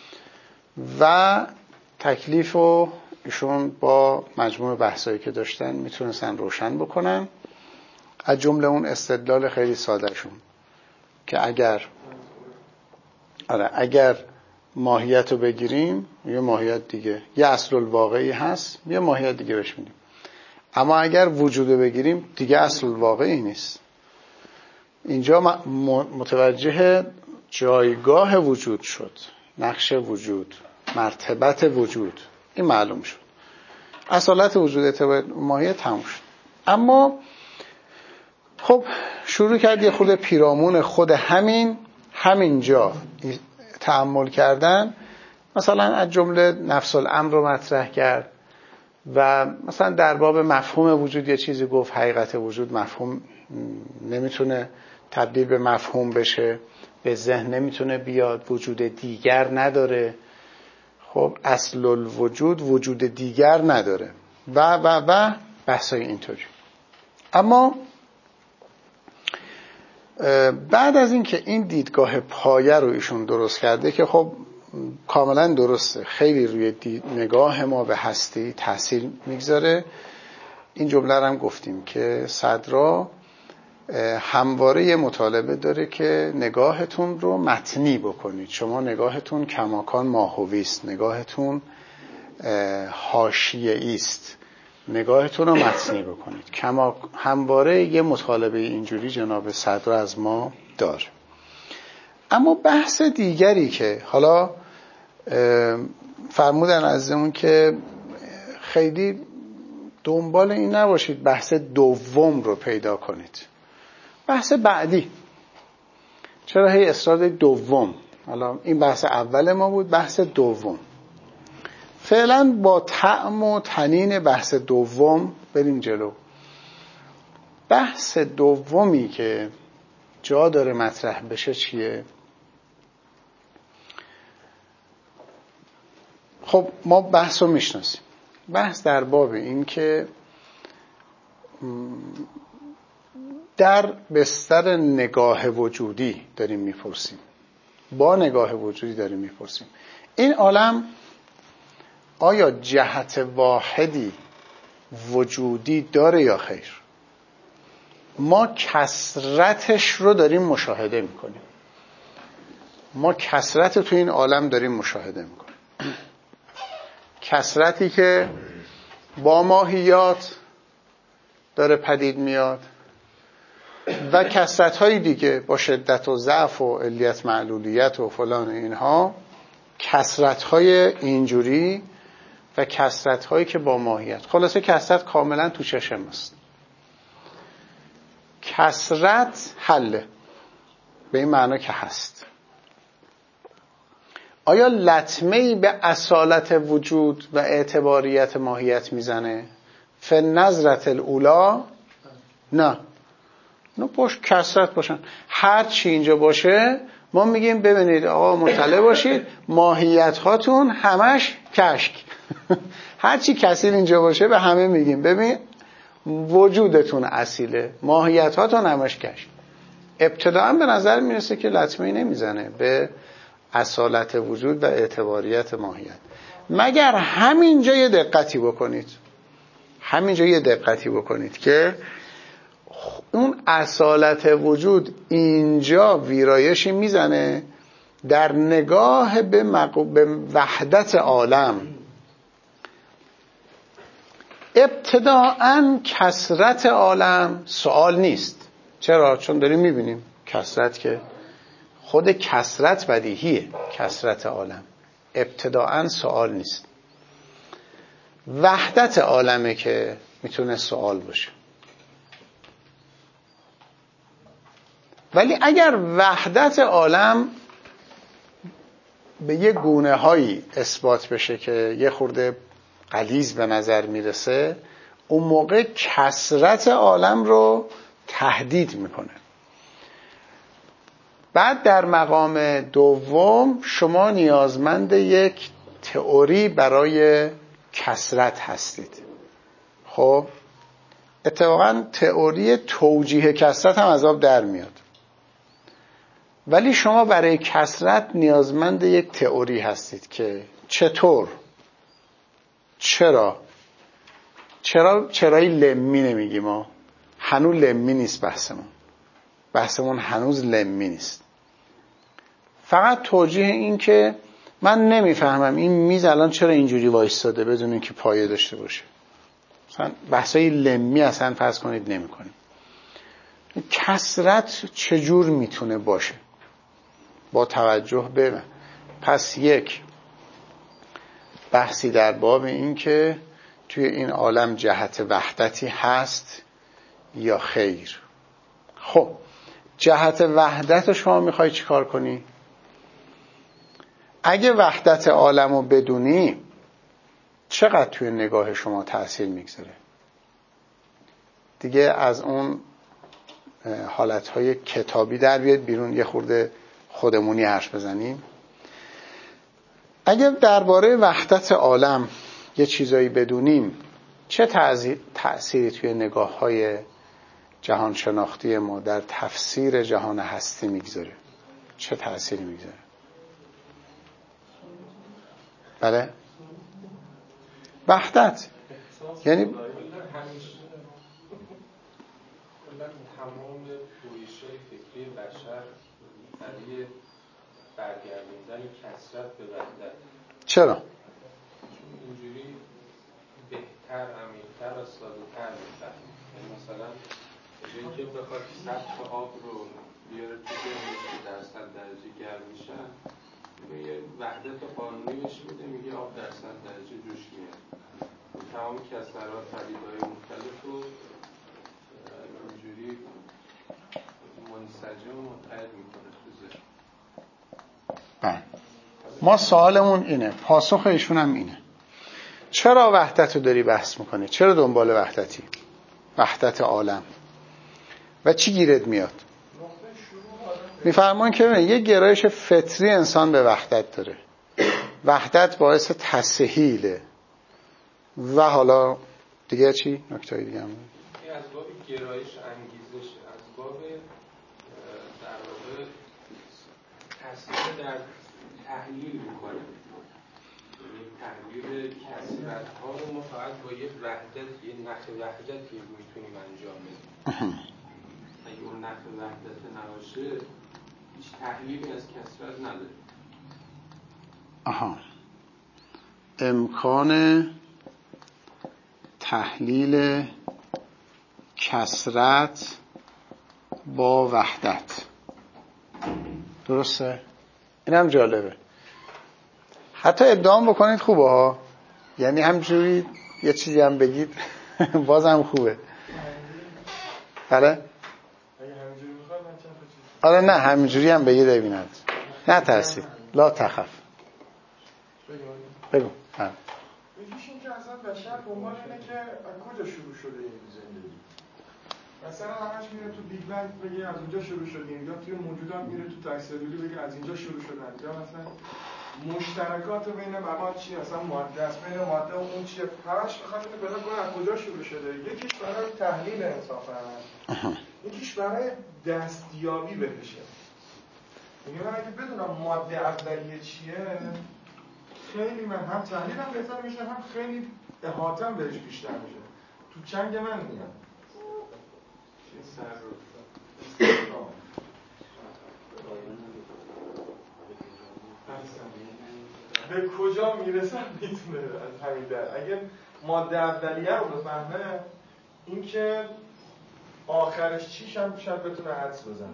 و تکلیف و ایشون با مجموع بحثایی که داشتن میتونستن روشن بکنن. از جمله اون استدلال خیلی ساده شون که اگر آره اگر ماهیت رو بگیریم یه ماهیت دیگه، یه اصل الواقعی هست یه ماهیت دیگه بهش میدیم، اما اگر وجود رو بگیریم دیگه اصل الواقعی نیست. اینجا متوجه جایگاه وجود شد، نقش وجود، مرتبت وجود، این معلوم شد. اصالت وجود اعتبار ماهیت تموم شد. اما خب شروع کرد یه خود پیرامون خود همین همینجا تأمل کردن. مثلا از جمله نفس الامر رو مطرح کرد و مثلا در باب مفهوم وجود یه چیزی گفت. حقیقت وجود مفهوم نمیتونه تبدیل به مفهوم بشه، به ذهن نمیتونه بیاد، وجود دیگر نداره. خب اصل الوجود وجود دیگر نداره و و و بحثای اینطوری. اما بعد از این که این دیدگاه پایه رو ایشون درست کرده که خب کاملا درسته، خیلی روی نگاه ما به هستی تاثیر میگذاره. این جمله رو هم گفتیم که صدرا همواره یه مطالبه داره که نگاهتون رو متنی بکنید. شما نگاهتون کماکان ماهوی است، نگاهتون حاشیه‌ای است، نگاهتون رو متنی بکنید. کما همواره یه مطالبه اینجوری جناب صدر از ما داره. اما بحث دیگری که حالا فرمودن از اون که خیلی دنبال این نباشید بحث دوم رو پیدا کنید، بحث بعدی. چرا هی اصرار دوم؟ حالا این بحث اول ما بود، بحث دوم. فعلا با طعم و طنین بحث دوم بریم جلو. بحث دومی که جا داره مطرح بشه چیه؟ خب ما بحث رو میشناسیم. بحث در باب این که در بستر نگاه وجودی داریم میپرسیم، با نگاه وجودی داریم میپرسیم این عالم آیا جهت واحدی وجودی داره یا خیر؟ ما کثرتش رو داریم مشاهده میکنیم. ما کثرت تو این عالم داریم مشاهده میکنیم. کثرتی که با ماهیات داره پدید میاد و کثرت‌های دیگه با شدت و ضعف و علیت معلولیت و فلان اینها، کثرت‌های اینجوری و کثرت‌هایی که با ماهیت. خلاصه کثرت کاملا تو چشم است. کثرت حله به این معنا که هست. آیا لطمه‌ای به اصالت وجود و اعتباریت ماهیت میزنه؟ فنظرت الاولا نه. نه باش کثرت باشن، هر چی اینجا باشه ما میگیم ببینید آقا مطلع باشید ماهیت هاتون همش کشک. هر چی کثیر اینجا باشه به همه میگیم ببین وجودتون اصیله، ماهیتاتون همش کشف. ابتداعا به نظر میرسه که لطمه‌ای نمیزنه به اصالت وجود و اعتباریت ماهیت، مگر همینجا یه دقتی بکنید، همینجا یه دقتی بکنید که اون اصالت وجود اینجا ویرایشی میزنه در نگاه به, مق... به وحدت عالم. ابتداعاً کثرت عالم سوال نیست. چرا؟ چون داریم میبینیم کثرت، که خود کثرت بدیهیه، کثرت عالم ابتداعاً سوال نیست. وحدت عالمه که میتونه سوال باشه. ولی اگر وحدت عالم به یه گونه هایی اثبات بشه که یه خورده غلیظ به نظر میرسه، اون موقع کثرت عالم رو تهدید میکنه. بعد در مقام دوم شما نیازمند یک تئوری برای کثرت هستید. خب اتفاقا تئوری توجیه کثرت هم از آب در میاد، ولی شما برای کثرت نیازمند یک تئوری هستید که چطور، چرا چرا چرایی لمی نمیگیم ما، هنوز لمی نیست بحثمون، بحثمون هنوز لمی نیست. فقط توجیه این که من نمیفهمم این میز الان چرا اینجوری وایستاده بدون اینکه پایه داشته باشه. مثلا بحثای لمی اصلا فرض کنید نمی کنیم. کثرت چجور میتونه باشه با توجه به، پس یک بحثی در باب این که توی این عالم جهت وحدتی هست یا خیر. خب جهت وحدت رو شما میخوای چی کار کنی؟ اگه وحدت عالم رو بدونی چقدر توی نگاه شما تأثیر میگذاره؟ دیگه از اون حالتهای کتابی در بیاد بیرون، یه خورده خودمونی حرف بزنیم. اگه درباره وحدت عالم یه چیزایی بدونیم، چه تأثیری توی نگاه های جهان شناختی ما در تفسیر جهان هستی میگذاره؟ چه تأثیری میگذاره؟ بله؟ وحدت یعنی تمام پویش‌های فکری بشر برای برگردوندن کثرت به وحدت. چرا؟ چون اینجوری بهتر، عمیق‌تر و ساده‌تر می‌فهمیم. یعنی مثلا جایی که بخواد سطح آب رو بیاره تو ذهنش که در صد درجه گرم میشن، یه وحدت قانونی بهش میده، میگه آب در صد درجه جوش میاد. تمام کثرات پدیده‌های مختلف رو اینجوری منسجم و متحد میکنه تو ذهن. بله. ما سوالمون اینه، پاسخ ایشون هم اینه. چرا وحدت رو داری بحث میکنی؟ چرا دنبال وحدتی؟ وحدت عالم و چی گیرت میاد؟ میفرمان که یه گرایش فطری انسان به وحدت داره. وحدت باعث تسهیله. و حالا دیگه چی؟ نکته دیگه هم این از باب گرایش انگیزش، از باب در واقع تاثیر در تحلیل میکنه. یعنی تحلیل کثرت ها رو ما فقط با یه وحدت، یه نخ وحدتی میتونیم انجام بدیم. اگه اون نخ وحدت نباشه هیچ تحلیلی از کثرت نداره. آها، امکان تحلیل کثرت با وحدت، درسته؟ این هم جالبه. حتی ادعا بکنید خوبه ها، یعنی همجوری یه چیزی هم بگید بازم خوبه. بله؟ آره نه همینجوری هم بگید ببینند، نه ترسید، لا تخف. بگو. ها. یکیش این که اصلا بشر دنبال اینه که از کجا شروع شده این زندگی. مثلا همش میره تو بیگ بنگ بگه از اونجا شروع شدیم، یا توی موجودات میره تو تکثیری بگه از اینجا شروع شدن، یا مثلا مشترکات بین مواد چیه، اصلا ماده است، بین ماده و اون چیه، همش میخواد اینو پیدا کنه از کجا شروع شده. یکیش برای تحلیل انصافا، یکیش برای دستیابی بهشه. یعنی من اگه بدونم ماده اولیه چیه، خیلی من هم تحلیلم بهتر میشه، هم خیلی احاطه‌ام بهش بیشتر میشه. تو چنگ من میاد. چه سر رو به کجا میرسم میتونه از همین در. اگه ماده اولیه رو بفهمه، این که آخرش چیش هم شاید بتونه حدس بزنه.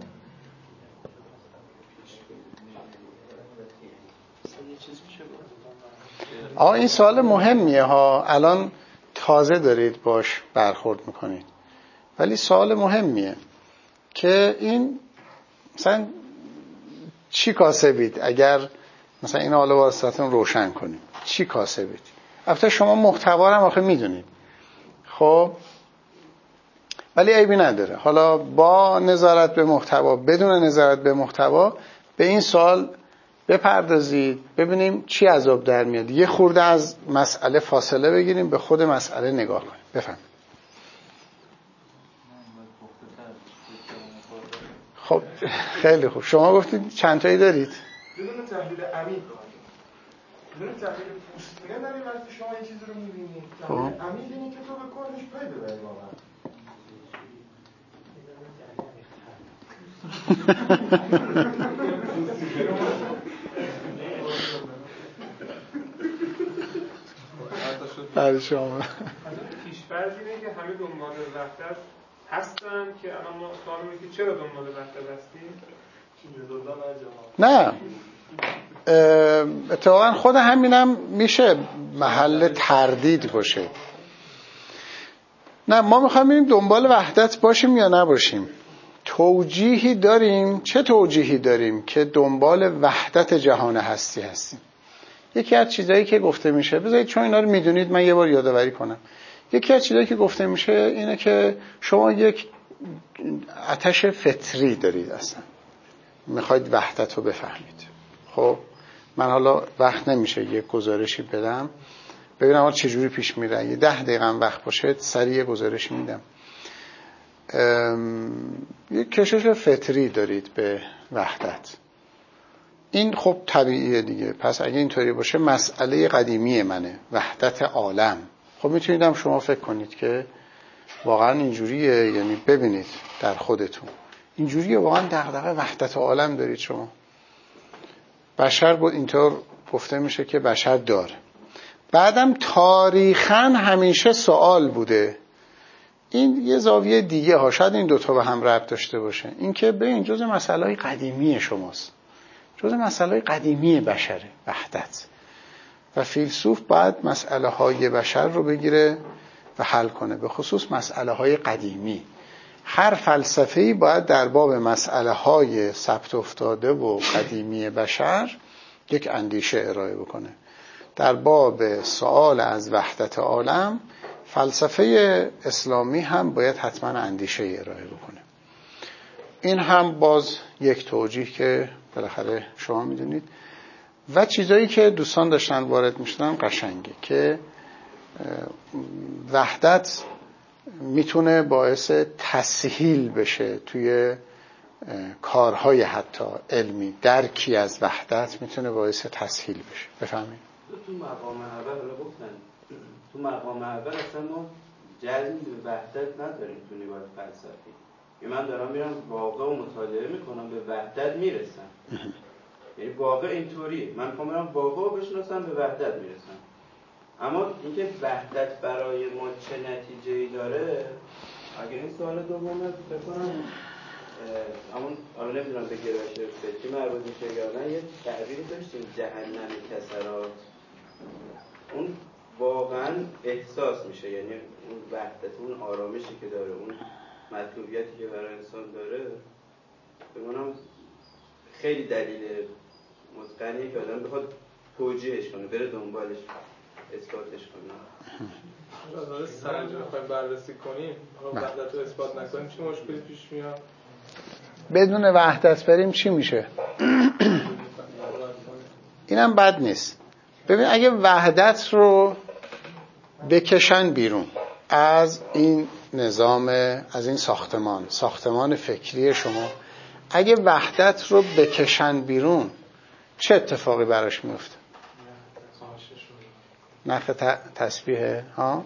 آقا این سوال مهمیه ها، الان تازه دارید باش برخورد میکنید، ولی سوال مهمیه که این مثلا چی کاسبید. اگر مثلا این حالا واسطتون روشن کنیم چی کاسبید. البته شما محتوا رو آخه میدونید خب، ولی عیبی نداره. حالا با نظارت به محتوا بدون نظارت به محتوا به این سوال بپردازید، ببینیم چی عذاب در میاد. یه خورده از مسئله فاصله بگیریم، به خود مسئله نگاه کنیم. بفهم. خب خیلی خوب. شما گفتید چند تایی دارید؟ بدون تحلیل عمیق، بدون تحلیل پوستینه داریم. وقتی شما این چیزی رو می‌بینید، تحلیل عمیق اینه که تو به کلش پی ببری واقعا. برای شما پیش‌فرض اینه که همه دنبال وحدت هستن که الان ما سوال می‌کنیم که چرا دنبال وحدت هستیم؟ نه اتفاقا خود همینم میشه محل تردید باشه. نه ما میخوایم ببینیم دنبال وحدت باشیم یا نباشیم. توجیهی داریم. چه توجیهی داریم که دنبال وحدت جهان هستی هستیم؟ یکی از چیزایی که گفته میشه، بذارید چون اینا رو میدونید من یه بار یادآوری کنم. یکی از چیزایی که گفته میشه اینه که شما یک آتش فطری دارید، اصلا میخواید وحدت رو بفهمید. خب من حالا وقت نمیشه یک گزارشی بدم، ببینم حالا چجوری پیش میره. یه ده دقیقه هم وقت باشه سریع گزارشی میدم. یک کشش فطری دارید به وحدت. این خب طبیعیه دیگه. پس اگه اینطوری باشه مسئله قدیمی منه، وحدت عالم. خب میتونید هم شما فکر کنید که واقعا اینجوریه، یعنی ببینید در خودتون اینجوریه، واقعا دغدغه وحدت عالم دارید شما. بشر بود اینطور گفته میشه که بشر داره. بعدم تاریخاً همیشه سوال بوده. این یه زاویه دیگه ها، شاید این دوتا به هم ربط داشته باشه. این که به این جزء مسائل قدیمی شماست، جزء مسائل قدیمی بشره وحدت، و فیلسوف باید مسئله های بشر رو بگیره و حل کنه، به خصوص مسئله های قدیمی. هر فلسفه‌ای باید در باب مسئله های ثبت افتاده و قدیمی بشر یک اندیشه ارائه بکنه. در باب سوال از وحدت عالم فلسفه اسلامی هم باید حتما اندیشه ارائه بکنه. این هم باز یک توجیه که بالاخره شما میدونید. و چیزایی که دوستان داشتن وارد میشدن قشنگه که وحدت میتونه باعث تسهیل بشه توی کارهای حتی علمی. درکی از وحدت میتونه باعث تسهیل بشه. بفهمید؟ تو مقام اول رو گفتن، تو مقام اول اصلا ما جزمی به وحدت نداریم تو نگاه فلسفی. من دارم میرم واقع و مطالعه میکنم، به وحدت میرسم. یعنی واقع اینطوریه، من میخوام برم واقع رو بشناسم، به وحدت میرسم. اما اینکه وحدت برای ما چه نتیجه‌ای داره، اگر این سوال دومه بکنم، همون حالا نمیدونم به گرایش فکری مربوط میشه یا نه، یه تعبیری داشتیم جهنم کسرات. اون واقعا احساس میشه، یعنی اون وحدت، اون آرامشی که داره، اون مطلوبیتی که برای انسان داره، بمونم خیلی دلیل متقنیه که آدم بخواد توجیهش کنه، بره دنبالش، اثباتش کنه. از نظر سنجی بخوایم بررسی کنیم، وحدت رو اثبات نکنیم چه مشکلی پیش میاد؟ بدون وحدت بریم چی میشه؟ اینم بد نیست. ببین اگه وحدت رو بکشن بیرون از این نظام، از این ساختمان ساختمان فکری شما، اگه وحدت رو بکشن بیرون چه اتفاقی براش میفته؟ نرخ تسبیح ها؟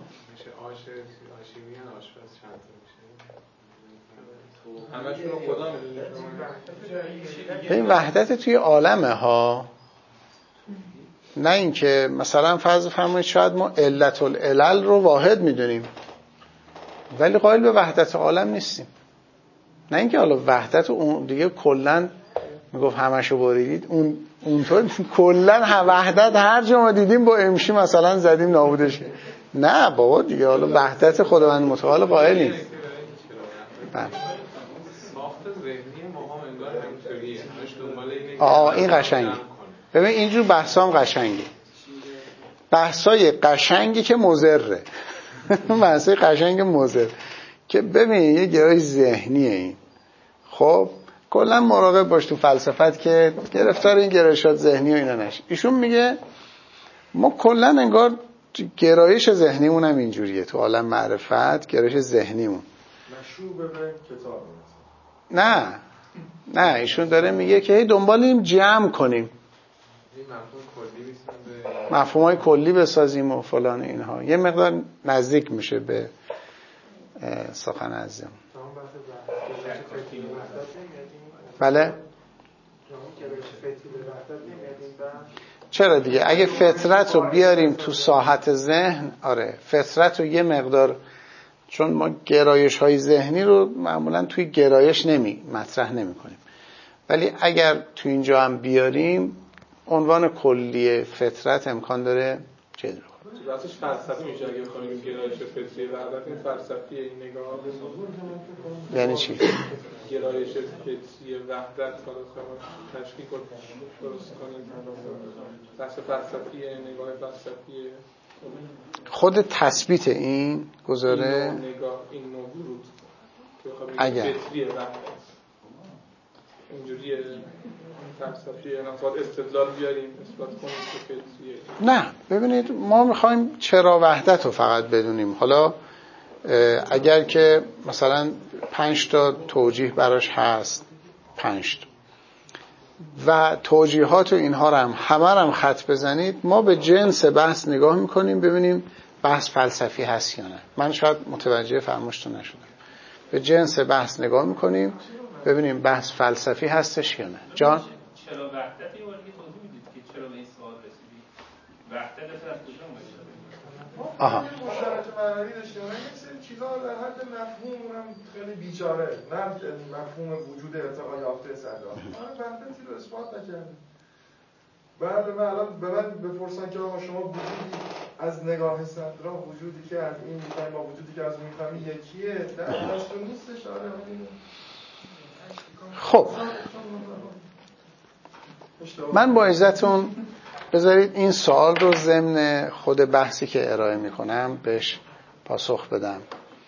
این وحدت توی عالمه ها، نه اینکه مثلا فرض فرمایید شاید ما علت العلل رو واحد میدونیم ولی قائل به وحدت عالم نیستیم. نه اینکه حالا وحدت اون دیگه کلا میگفت همشو بریدید، اون اونطور کلا وحدت هر جا ما دیدیم با امشی مثلا زدیم نابودش. نه بابا دیگه حالا وحدت خداوند متعال قائلیم. آه این قشنگه. ببین اینجور بحثام قشنگه، بحثای قشنگی که مضره بحثای قشنگ مضر که ببین یه گرای ذهنیه این. خب کلا مراقب باش تو فلسفت که گرفتار این گرایشات ذهنی و اینا نشی. ایشون میگه ما کلا انگار گرایش ذهنیمون هم اینجوریه تو عالم معرفت، گرایش ذهنیمون مشروع به کتاب. نه نه ایشون داره میگه که هی دنبال این جمع کنیم، مفهومای کلی بسازیم و فلان اینها، یه مقدار نزدیک میشه به سخن عزیزم. بله چرا دیگه اگه فطرت رو بیاریم تو ساحت ذهن، آره فطرت رو یه مقدار، چون ما گرایش های ذهنی رو معمولا توی گرایش نمی مطرح نمی کنیم، ولی اگر تو اینجا هم بیاریم عنوان کلی فطرت امکان داره جلو کنه. راستش فلسفی میشه اگه بخوایم گرایش فطری وحدت، این فلسفی این نگاه یعنی چی؟ گرایش فطری وحدت حالا تشکیل کنیم درست کنیم بحث فلسفی نگاه فلسفی خود تثبیت این گذاره این نگاه این نوع ورود اگر فطری وحدت اینجوریه فلسفیه نفاد استدلال بیاریم اثبات کنیم که فطریه. نه ببینید ما میخوایم چرا وحدت رو فقط بدونیم. حالا اگر که مثلا پنج تا توجیه براش هست، پنج تا و توجیهات و اینها رو هم همه رو هم خط بزنید، ما به جنس بحث نگاه میکنیم ببینیم بحث فلسفی هست یا نه. من شاید متوجه فرماشتون نشدم. به جنس بحث نگاه میکنیم ببینیم بحث فلسفی هستش یا نه. جان چرا وحدت یه بار دیگه توضیح میدید که چرا به این سوال رسیدید؟ وحدت از کجا اومد؟ آها مشترک معنوی داشتیم، یک سری چیزا در حد مفهوم اونم خیلی بیچاره، نه مفهوم وجود ارتقا یافته صدرا، آره وحدتی رو اثبات نکردیم. بله من الان به من بپرسن که آقا شما وجودی از نگاه صدرا، وجودی که از این میفهمی با وجودی که از اون میفهمی یکیه، در دستون نیستش. آره خب من با عزتون بذارید این سوال رو ضمن خود بحثی که ارائه میکنم بهش پاسخ بدم.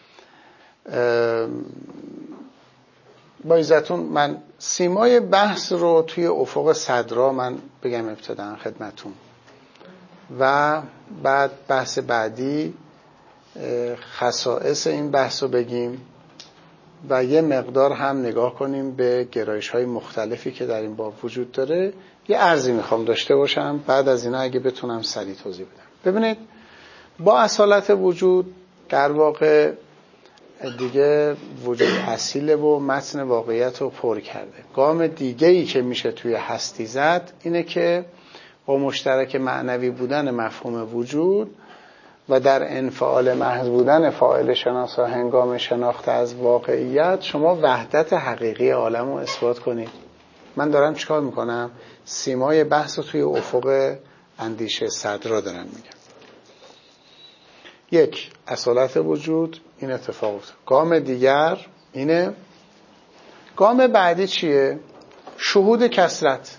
با عزتون من سیمای بحث رو توی افق صدرا من بگم ابتداً خدمتون و بعد بحث بعدی خصائص این بحث رو بگیم و یه مقدار هم نگاه کنیم به گرایش‌های مختلفی که در این باب وجود داره. یه عرضی میخوام داشته باشم، بعد از اینا اگه بتونم سریع توضیح بدم. ببینید با اصالت وجود در واقع دیگه وجود اصیله و متن واقعیت رو پر کرده. گام دیگه‌ای که میشه توی هستی زد اینه که با مشترک معنوی بودن مفهوم وجود و در انفعال محض بودن فاعل شناسا هنگام شناخت از واقعیت شما وحدت حقیقی عالم رو اثبات کنید. من دارم چیکار میکنم؟ سیمای بحث رو توی افق اندیشه صدرا دارم میگم. یک، اصالت وجود، این اتفاق افتاد. گام دیگر اینه. گام بعدی چیه؟ شهود کثرت.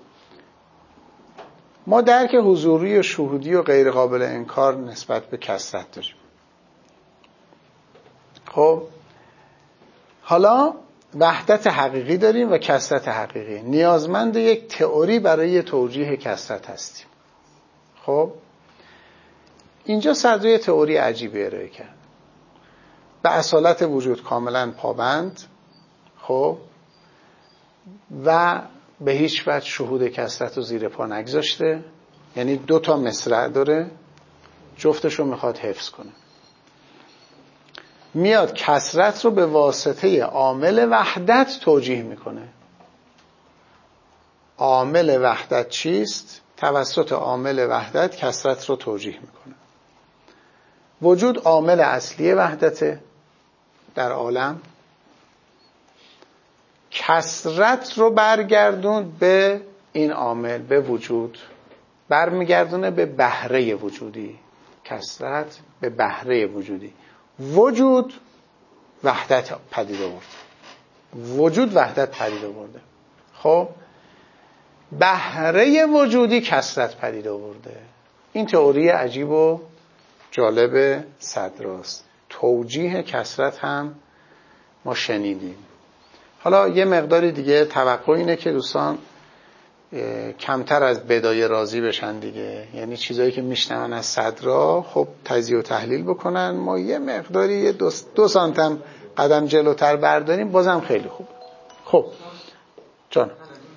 ما درک حضوری و شهودی و غیر قابل انکار نسبت به کثرت داریم. خب حالا وحدت حقیقی داریم و کثرت حقیقی. نیازمند یک تئوری برای توجیه کثرت هستیم. خب اینجا صدر یه تئوری عجیبی ارائه کرد. به اصالت وجود کاملا پابند، خب و به هیچ وجه شهود کثرت رو زیر پا نگذاشته. یعنی دو تا مصرع داره، جفتش رو میخواد حفظ کنه. میاد کثرت رو به واسطه عامل وحدت توجیه میکنه. عامل وحدت چیست؟ توسط عامل وحدت کثرت رو توجیه میکنه. وجود عامل اصلی وحدته در عالم. کثرت رو برگردون به این عامل، به وجود، برمیگردونه به بهره وجودی. کثرت به بهره وجودی. وجود وحدت پدید آورده. وجود وحدت پدید آورده. خب بهره وجودی کثرت پدید آورده. این تئوری عجیب و جالب صدراست. توجیه کثرت هم ما شنیدیم. حالا یه مقداری دیگه توقع اینه که دوستان کمتر از بدایه راضی بشن دیگه. یعنی چیزایی که میشنون از صدرا خب تجزیه و تحلیل بکنن. ما یه مقداری دو, دو سانتم قدم جلوتر برداریم بازم خیلی خوب. خب جان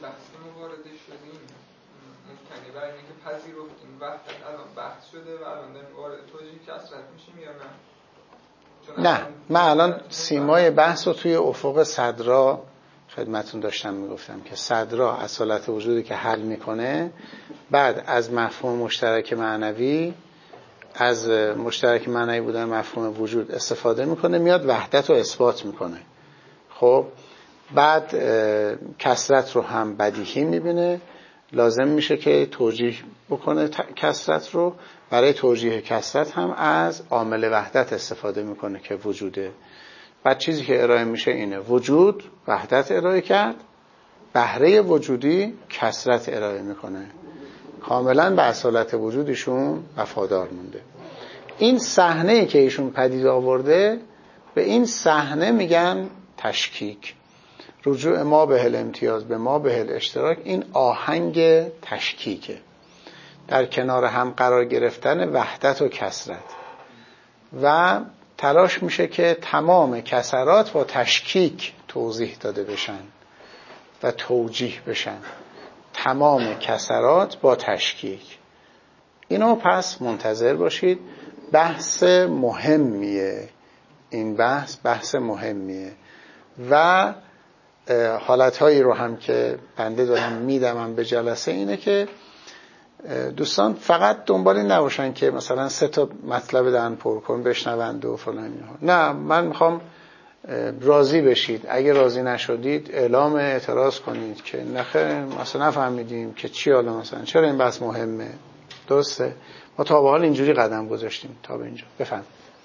پذیرفتیم وحدت الان بحث شده و الان داریم وارد توجیه کثرت میشیم یا نه؟ نه؟ من الان سیمای بحث رو توی افق صدرا خدمتون داشتم میگفتم که صدرا اصالت وجودی که حل میکنه، بعد از مفهوم مشترک معنوی، از مشترک معنوی بودن مفهوم وجود استفاده میکنه، میاد وحدت رو اثبات میکنه. خب بعد کثرت رو هم بدیهی میبینه، لازم میشه که توجیه بکنه کثرت رو. برای توجیه کثرت هم از عامل وحدت استفاده میکنه که وجوده. بعد چیزی که ارائه میشه اینه: وجود وحدت ارائه کرد، بهره وجودی کثرت ارائه میکنه. کاملا به اصالت وجودشون وفادار مونده. این صحنه‌ای که ایشون پدید آورده، به این صحنه میگن تشکیک. رجوع ما به الامتیاز به ما به الاشتراک، این آهنگ تشکیکه. در کنار هم قرار گرفتن وحدت و کثرت و تلاش میشه که تمام کثرات با تشکیک توضیح داده بشن و توجیه بشن. تمام کثرات با تشکیک. اینو پس منتظر باشید. بحث مهمیه. این بحث بحث مهمیه و حالتهایی رو هم که بنده دارم میدمم به جلسه اینه که دوستان فقط دنبال این نباشن که مثلا سه تا مطلب دهن پر کن بشنوند و فلان اینها. نه، من میخوام راضی بشید. اگه راضی نشدید اعلام اعتراض کنید که نخیر مثلا نفهمیدیم که چی، حالا مثلا چرا این بحث مهمه. درسته؟ ما تا به حال اینجوری قدم گذاشتیم تا به اینجا. بفهم.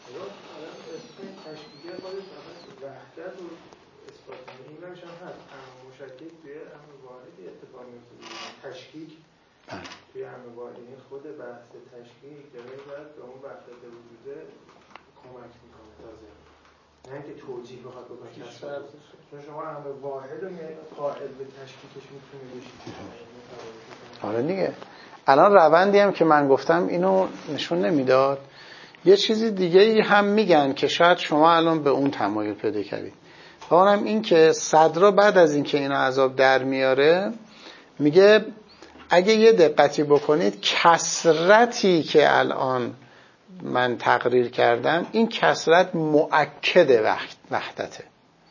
تشکیک توی امر یعنی خود بحث تشکیک داره باید به اون وحدت وجوده کمک میکنه تازه، نه اینکه توجیه بخواد بکنه کثرت. چون شما امر واحد رو قائل به تشکیکش میتونی بشید. آره دیگه. الان روندی هم که من گفتم اینو نشون نمیداد. یه چیزی دیگه ای هم میگن که شاید شما الان به اون تمایل پیدا کردید. اونم این که صدرا بعد از این که اینو عذاب در میاره میگه اگه یه دقتی بکنید کثرتی که الان من تقریر کردم، این کثرت مؤکد وحدته.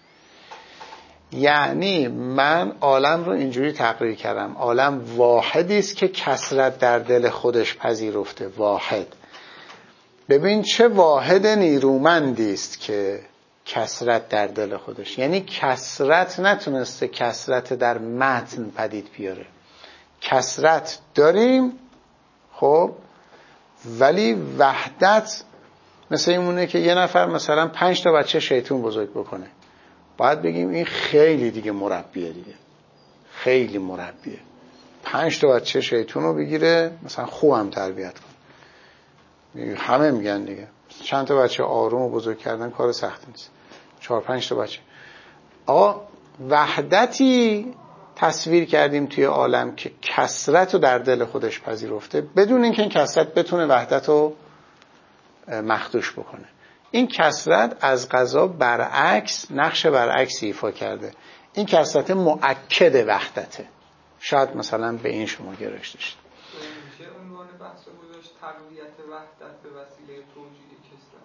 یعنی من عالم رو اینجوری تقریر کردم: عالم واحدی است که کثرت در دل خودش پذیرفته. واحد. ببین چه واحد نیرومندی است که کثرت در دل خودش، یعنی کثرت نتونسته کثرت در متن پدید بیاره. کثرت داریم خب، ولی وحدت مثل اینونه که یه نفر مثلا پنج تا بچه شیطون بزرگ بکنه، باید بگیم این خیلی دیگه مربیه، دیگه خیلی مربیه. پنج تا بچه شیطون رو بگیره مثلا خوبم تربیت کنه. همه میگن دیگه چند تا بچه آروم و بزرگ کردن کار سختی نیست. چهار پنج تا بچه. آقا وحدتی تصویر کردیم توی عالم که کثرت رو در دل خودش پذیرفته بدون اینکه این کثرت بتونه وحدت رو مخدوش بکنه. این کثرت از قضا برعکس نقش برعکسی ایفا کرده. این کثرت مؤکد وحدته. شاید مثلا به این شما گرایش داشتید. چه عنوان بحث گذاشت تقویت وحدت به وسیله توجیه کثرت؟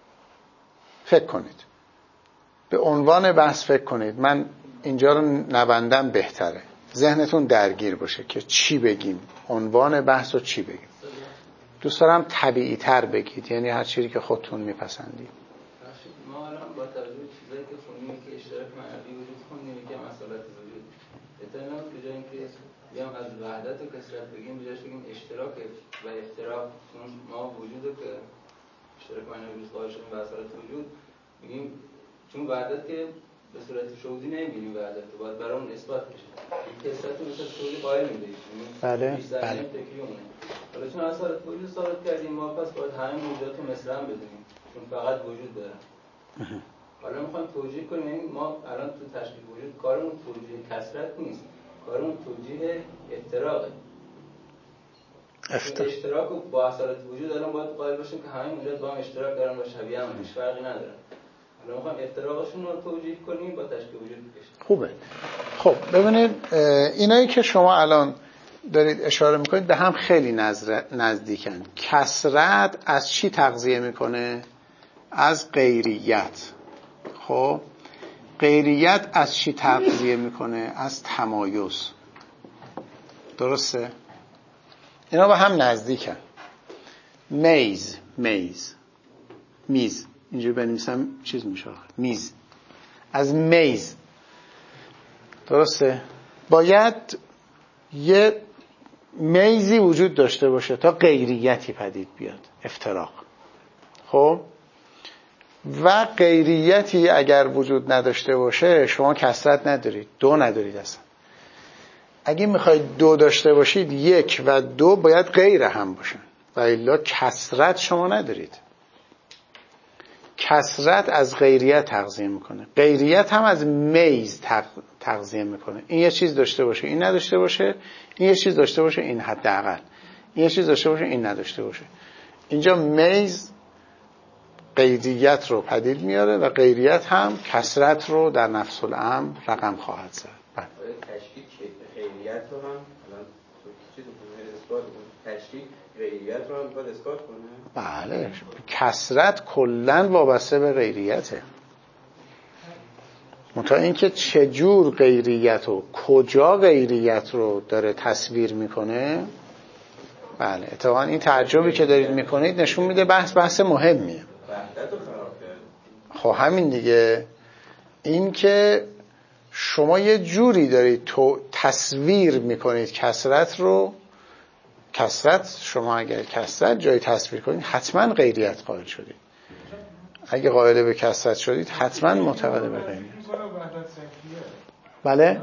فکر کنید. به عنوان بحث فکر کنید. من اینجا رو نبندم بهتره. ذهنتون درگیر باشه که چی بگیم. عنوان بحث رو چی بگیم. دوست دارم طبیعی تر بگید، یعنی هر چیزی که خودتون میپسندید. ما الان با توجه به چیزایی که خوندیم که اشتراک معنوی وجود خوندیم که مسئلات وجود اطلاع به جای اینکه بیام از وحدت و کثرت بگیم بجاش بگیم اشتراک و افتراق، چون ما وجود که اشتراک معنوی قائل شدیم به اثرات وجود میگیم، چون وحدت که به صورت شهودی نمیبینیم وحدت رو باید برای اون اثبات بشه. این کثرت رو مثل شهودی قائل میدهیم. بله بله فکریمونه. حالا چون اثرات وجود ثابت کردیم ما پس باید همه موجودات رو مثل هم بدونیم چون فقط وجود دارن. حالا میخوایم توجیه کنیم، یعنی ما الان تو تشکیل وجود کارمون توجیه کثرت نیست، کارمون توجیه افتراقه. افتراق اشتراک رو با اثرات وجود الان باید قائل باشیم که همه موجودات با هم اشتراک دارن و شبیه هم هیچ فرقی ندارن. حالا میخوایم افتراقشون رو توجیه کنیم با تشکیل وجود بکشیم. خوبه. خب ببینید اینایی که شما الان دارید اشاره میکنید به هم خیلی نزدیکن. کثرت از چی تغذیه میکنه؟ از غیریت. خب غیریت از چی تغذیه میکنه؟ از تمایز. درسته؟ اینا به هم نزدیکن. میز میز میز اینجوری بنویسم چیز میشه میز. از میز. درسته؟ باید یه میزی وجود داشته باشه تا غیریتی پدید بیاد، افتراق. خب و غیریتی اگر وجود نداشته باشه شما کثرت ندارید، دو ندارید اصلا. اگه میخواید دو داشته باشید یک و دو باید غیر هم باشن و الا کثرت شما ندارید. کثرت از غیریت تغذیه میکنه، غیریت هم از میز تغذیه میکنه. این یه چیز داشته باشه این نداشته باشه، این یه چیز داشته باشه این حداقل، این یه چیز داشته باشه این نداشته باشه. اینجا میز غیریت رو پدید میاره و غیریت هم کثرت رو در نفس الامر رقم خواهد زد. بله. تشکیک غیریت رو هم الان تو چیز رو اثبات کنه، تشکیک غیریت رو هم باید اثبات کنه. بله، کثرت کلاً وابسته به غیریته. منتها اینکه چجور غیریت و کجا غیریت رو داره تصویر میکنه. بله، اتفاقاً این تعجبی که دارید میکنید نشون میده بحث بحث مهمیه. خب همین دیگه. این که شما یه جوری دارید تو تصویر میکنید کثرت رو. کثرت شما اگر کثرت جای تصویر کنید حتما غیریت قائل شدید. اگه قائل به کثرت شدید حتما معتقد به غیریت. بله؟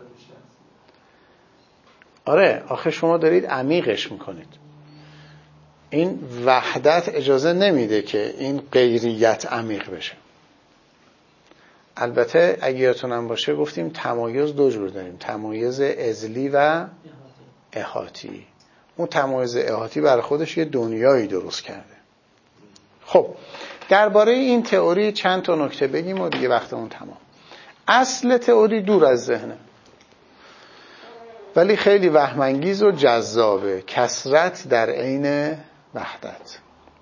آره، آخه شما دارید عمیقش میکنید. این وحدت اجازه نمیده که این غیریت عمیق بشه. البته اگه یادتونم باشه گفتیم تمایز دو جور داریم، تمایز ازلی و احاطی. اون تمایز احاطی برای خودش یه دنیایی درست کرده. خب درباره این تئوری چند تا نکته بگیم و دیگه وقتمون تمام. اصل تئوری دور از ذهنه ولی خیلی وهم‌انگیز و جذابه. کثرت در عین وحدت.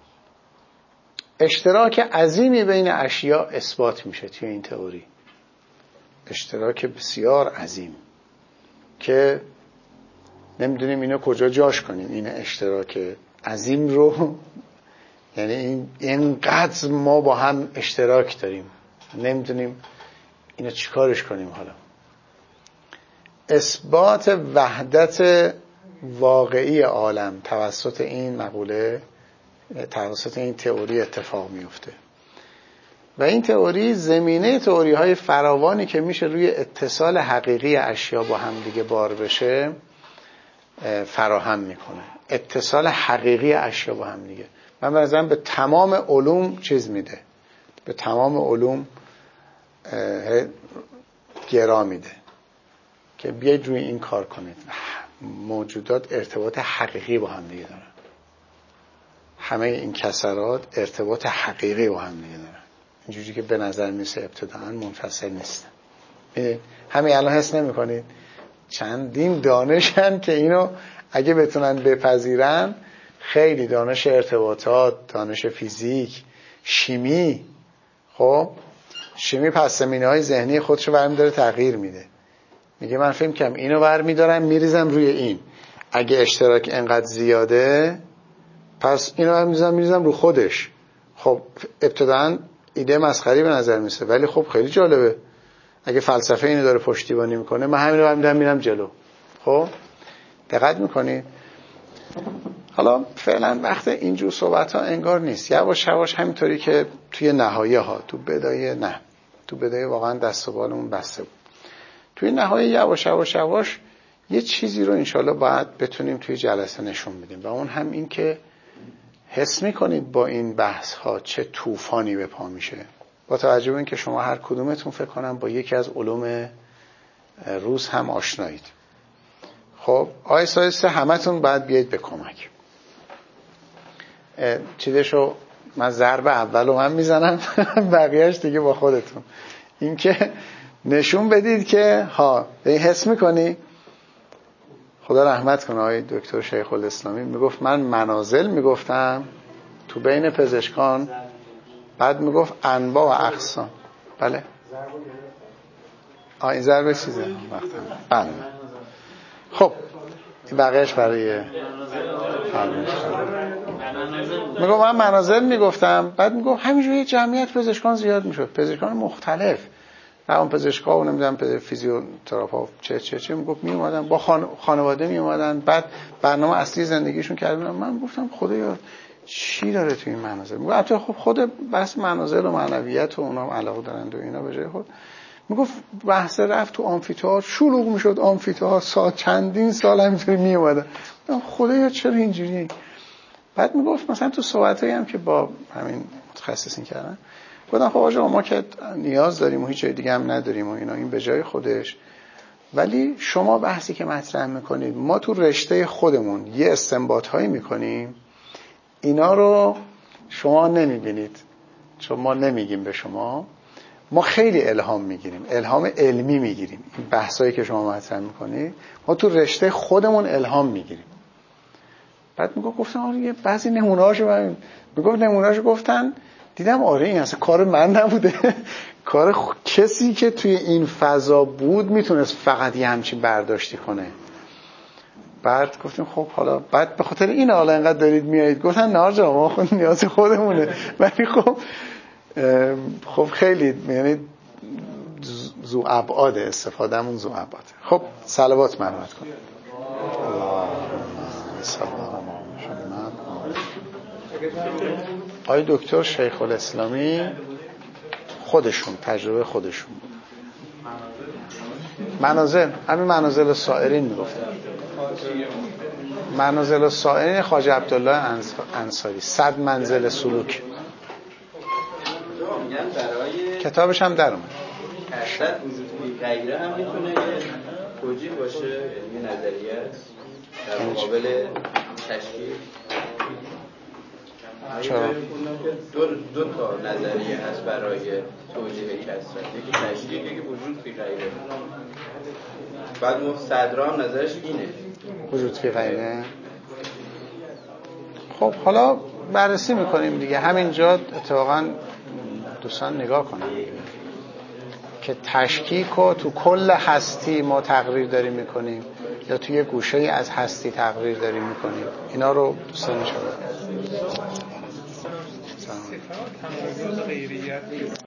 اشتراک عظیمی بین اشیاء اثبات میشه توی این تئوری. اشتراک بسیار عظیم که نمیدونیم اینو کجا جاش کنیم. این اشتراک عظیم رو، یعنی این اینقدر ما با هم اشتراک داریم نمیدونیم اینو چیکارش کنیم. حالا اثبات وحدت واقعی عالم توسط این مقوله، توسط این تئوری اتفاق میفته و این تئوری زمینه تئوری های فراوانی که میشه روی اتصال حقیقی اشیا با هم دیگه بار بشه فراهم میکنه. اتصال حقیقی اشیا با هم دیگه. من مثلا به تمام علوم چیز میده، به تمام علوم گرا میده که بیاید روی این کار کنید. موجودات ارتباط حقیقی با هم دیگه دارن، همه این کسرات ارتباط حقیقی با هم دیگه دارن، اینجوری که به نظر میسه ابتداعا منفصل نیستن. همین الان حس نمی کنید چندین دانشن که اینو اگه بتونن بپذیرن، خیلی دانش ارتباطات، دانش فیزیک، شیمی، خب شیمی پس زمینه های ذهنی خودش رو برمی داره تغییر میده، میگه من فهم کنم اینو برمی دارم میریزم روی این، اگه اشتراک انقدر زیاده پس اینو برمی دارم میریزم رو خودش. خب ابتداً ایده مسخری به نظر میسه، ولی خب خیلی جالبه اگه فلسفه اینو داره پشتیبانی میکنه، من همین رو برمی دارم میرم جلو. خب دقت میکنید؟ حالا فعلا وقت اینجور صحبت ها انگار نیست، یواش یواش همینطوری که توی نهایه ها، تو بدایه نه، تو بدایه واقعا دست و بالمون بسته بود، توی نهایه یواش یواش یواش یه چیزی رو انشالله باید بتونیم توی جلسه نشون بدیم، و اون هم این که حس میکنید با این بحث ها چه طوفانی به پا میشه، با توجه به این که شما هر کدومتون فکر کنم با یکی از علوم روز هم آشنایید. خب آیسته آیسته همتون باید بیاید به کمک. چیزشو من ضرب اولو من میزنم بقیهش دیگه با خودتون، این که نشون بدید که ها این حس میکنی. خدا رحمت کنه آقای دکتر شیخ الاسلامی میگفت من منازل میگفتم تو بین پزشکان، بعد میگفت انواع و اقسام. بله آه این ضربه چیزه بله. خب این بقیهش برای میگفت من منازل میگفتم، بعد میگفت همینجوری جمعیت پزشکان زیاد میشد، پزشکان مختلف، روان پزشکا و نمیدونم پزشک فیزیوتراپا چه چه چه میگفت می اومدن با خان... خانواده می اومدن، بعد برنامه اصلی زندگیشون کردن. من گفتم خدایا چی داره تو این منازل؟ میگفت البته خب خود بحث منازل و معنویت و اونا علاقه دارند و اینا به جای خود. میگفت بحث رفت تو آمفی‌تئاتر شلوغ میشد، آمفی‌تئاتر سال چندین سال همینطوری می اومدن. خدایا چرا اینجوریه؟ بعد میگفت مثلا تو صحبتایی هم که با همین متخصصین کردن، گفتن خب آقا ما که نیاز داریم و هیچ جای دیگه هم نداریم و اینا، این به جای خودش، ولی شما بحثی که مطرح میکنید ما تو رشته خودمون یه استنباط هایی میکنیم، اینا رو شما نمیبینید چون ما نمیگیم به شما، ما خیلی الهام میگیریم، الهام علمی میگیریم. این بحثایی که شما مطرح میکنید ما تو رشته خودمون الهام میگیریم. بعد میگفت گفتم آره یه بعضی نمونه‌هاشو من میگفت نمونه‌هاشو گفتن دیدم آره این اصلا کار من نبوده کار خ... کسی که توی این فضا بود میتونست فقط یه همچین برداشتی کنه. بعد گفتیم خب حالا بعد به خاطر این حالا اینقدر دارید میایید، گفتن نه جا ما خود نیاز خودمونه، ولی خب خب خیلی یعنی ذو ابعاد استفادهمون ذو ابعاد. خب صلوات مرحمت کن. آقای دکتر شیخ الاسلامی خودشون تجربه خودشون منازل، همین منازل سائرین میگفتن، منازل سائرین خواجه عبدالله انصاری، صد منزل سلوک، کتابش هم در اومد. حسد وجود غیره هم میتونه توجیه باشه، علمی نظریه است در مقابل تشکیل. چرا؟ دو, دو تا نظریه هست برای توجیه کسرت، یکی تشکیل یکی وجود فی غیره. بعد ما صدرام نظرش اینه وجود فی غیره. خب حالا بررسی میکنیم دیگه، همینجا اتفاقا دوستان نگاه کنیم که تشکیک رو تو کل هستی ما تقریر داریم میکنیم یا توی گوشه ای از هستی تقریر داریم میکنیم، اینا رو دوستان میشود.